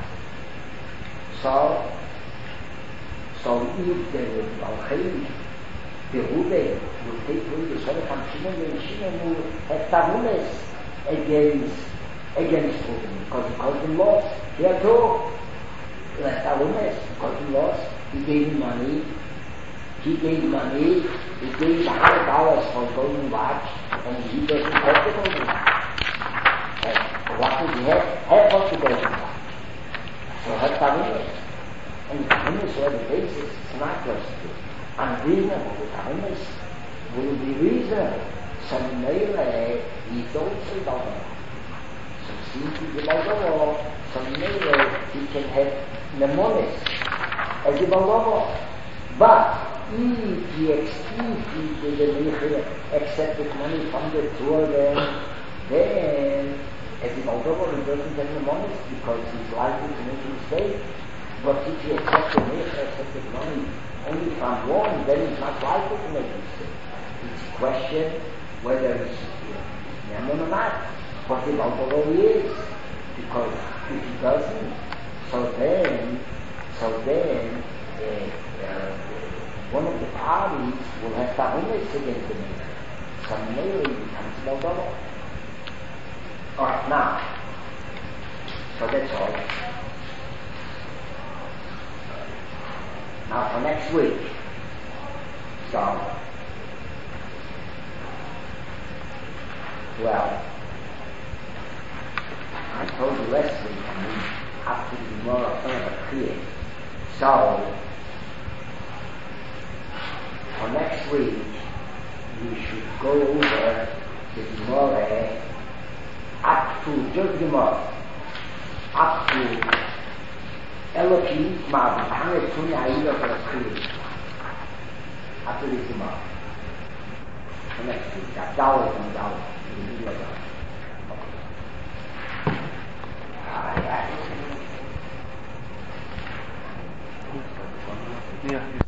[SPEAKER 2] So if the Balchei, the Reuben will take away the Sod from Shimon, and Shimon will have Tavunes against Reuben, because he caused him loss. Here too, left Tavunes, because he lost. He gave him money. He gave $100 for a golden watch, and he doesn't have the golden watch. What does he have? Half of the golden watch. So have Tavunes. And Tavunes were the basis. It's not just unreasonable. The Tavunes will be reasonable. Some melee is also Baldola. So since he's a Baldola, some melee he can have mnemonis as a Baldola. But if the Meicher accepted money from the Torah, then as the Moldova doesn't have the money because he's likely to make a mistake. But if he accepted money only from one, then he's not likely to make a mistake. It's a question whether it's Yemen or not. But the Moldova is, because if he doesn't, so then one of the parties will have tahumis against the Meicher. So Meicher becomes Moldova. Alright, now, so that's all. Now for next week, so, well, I told you last week, after the more clear. So, for next week, we should go over the Gemara up to just Gemara, up to Elohim Ma'av, Hane Tuni Ha'ila V'Rakuri, up to this Gemara. For next week, that Dawah and Dawah, in the middle of that. Yeah.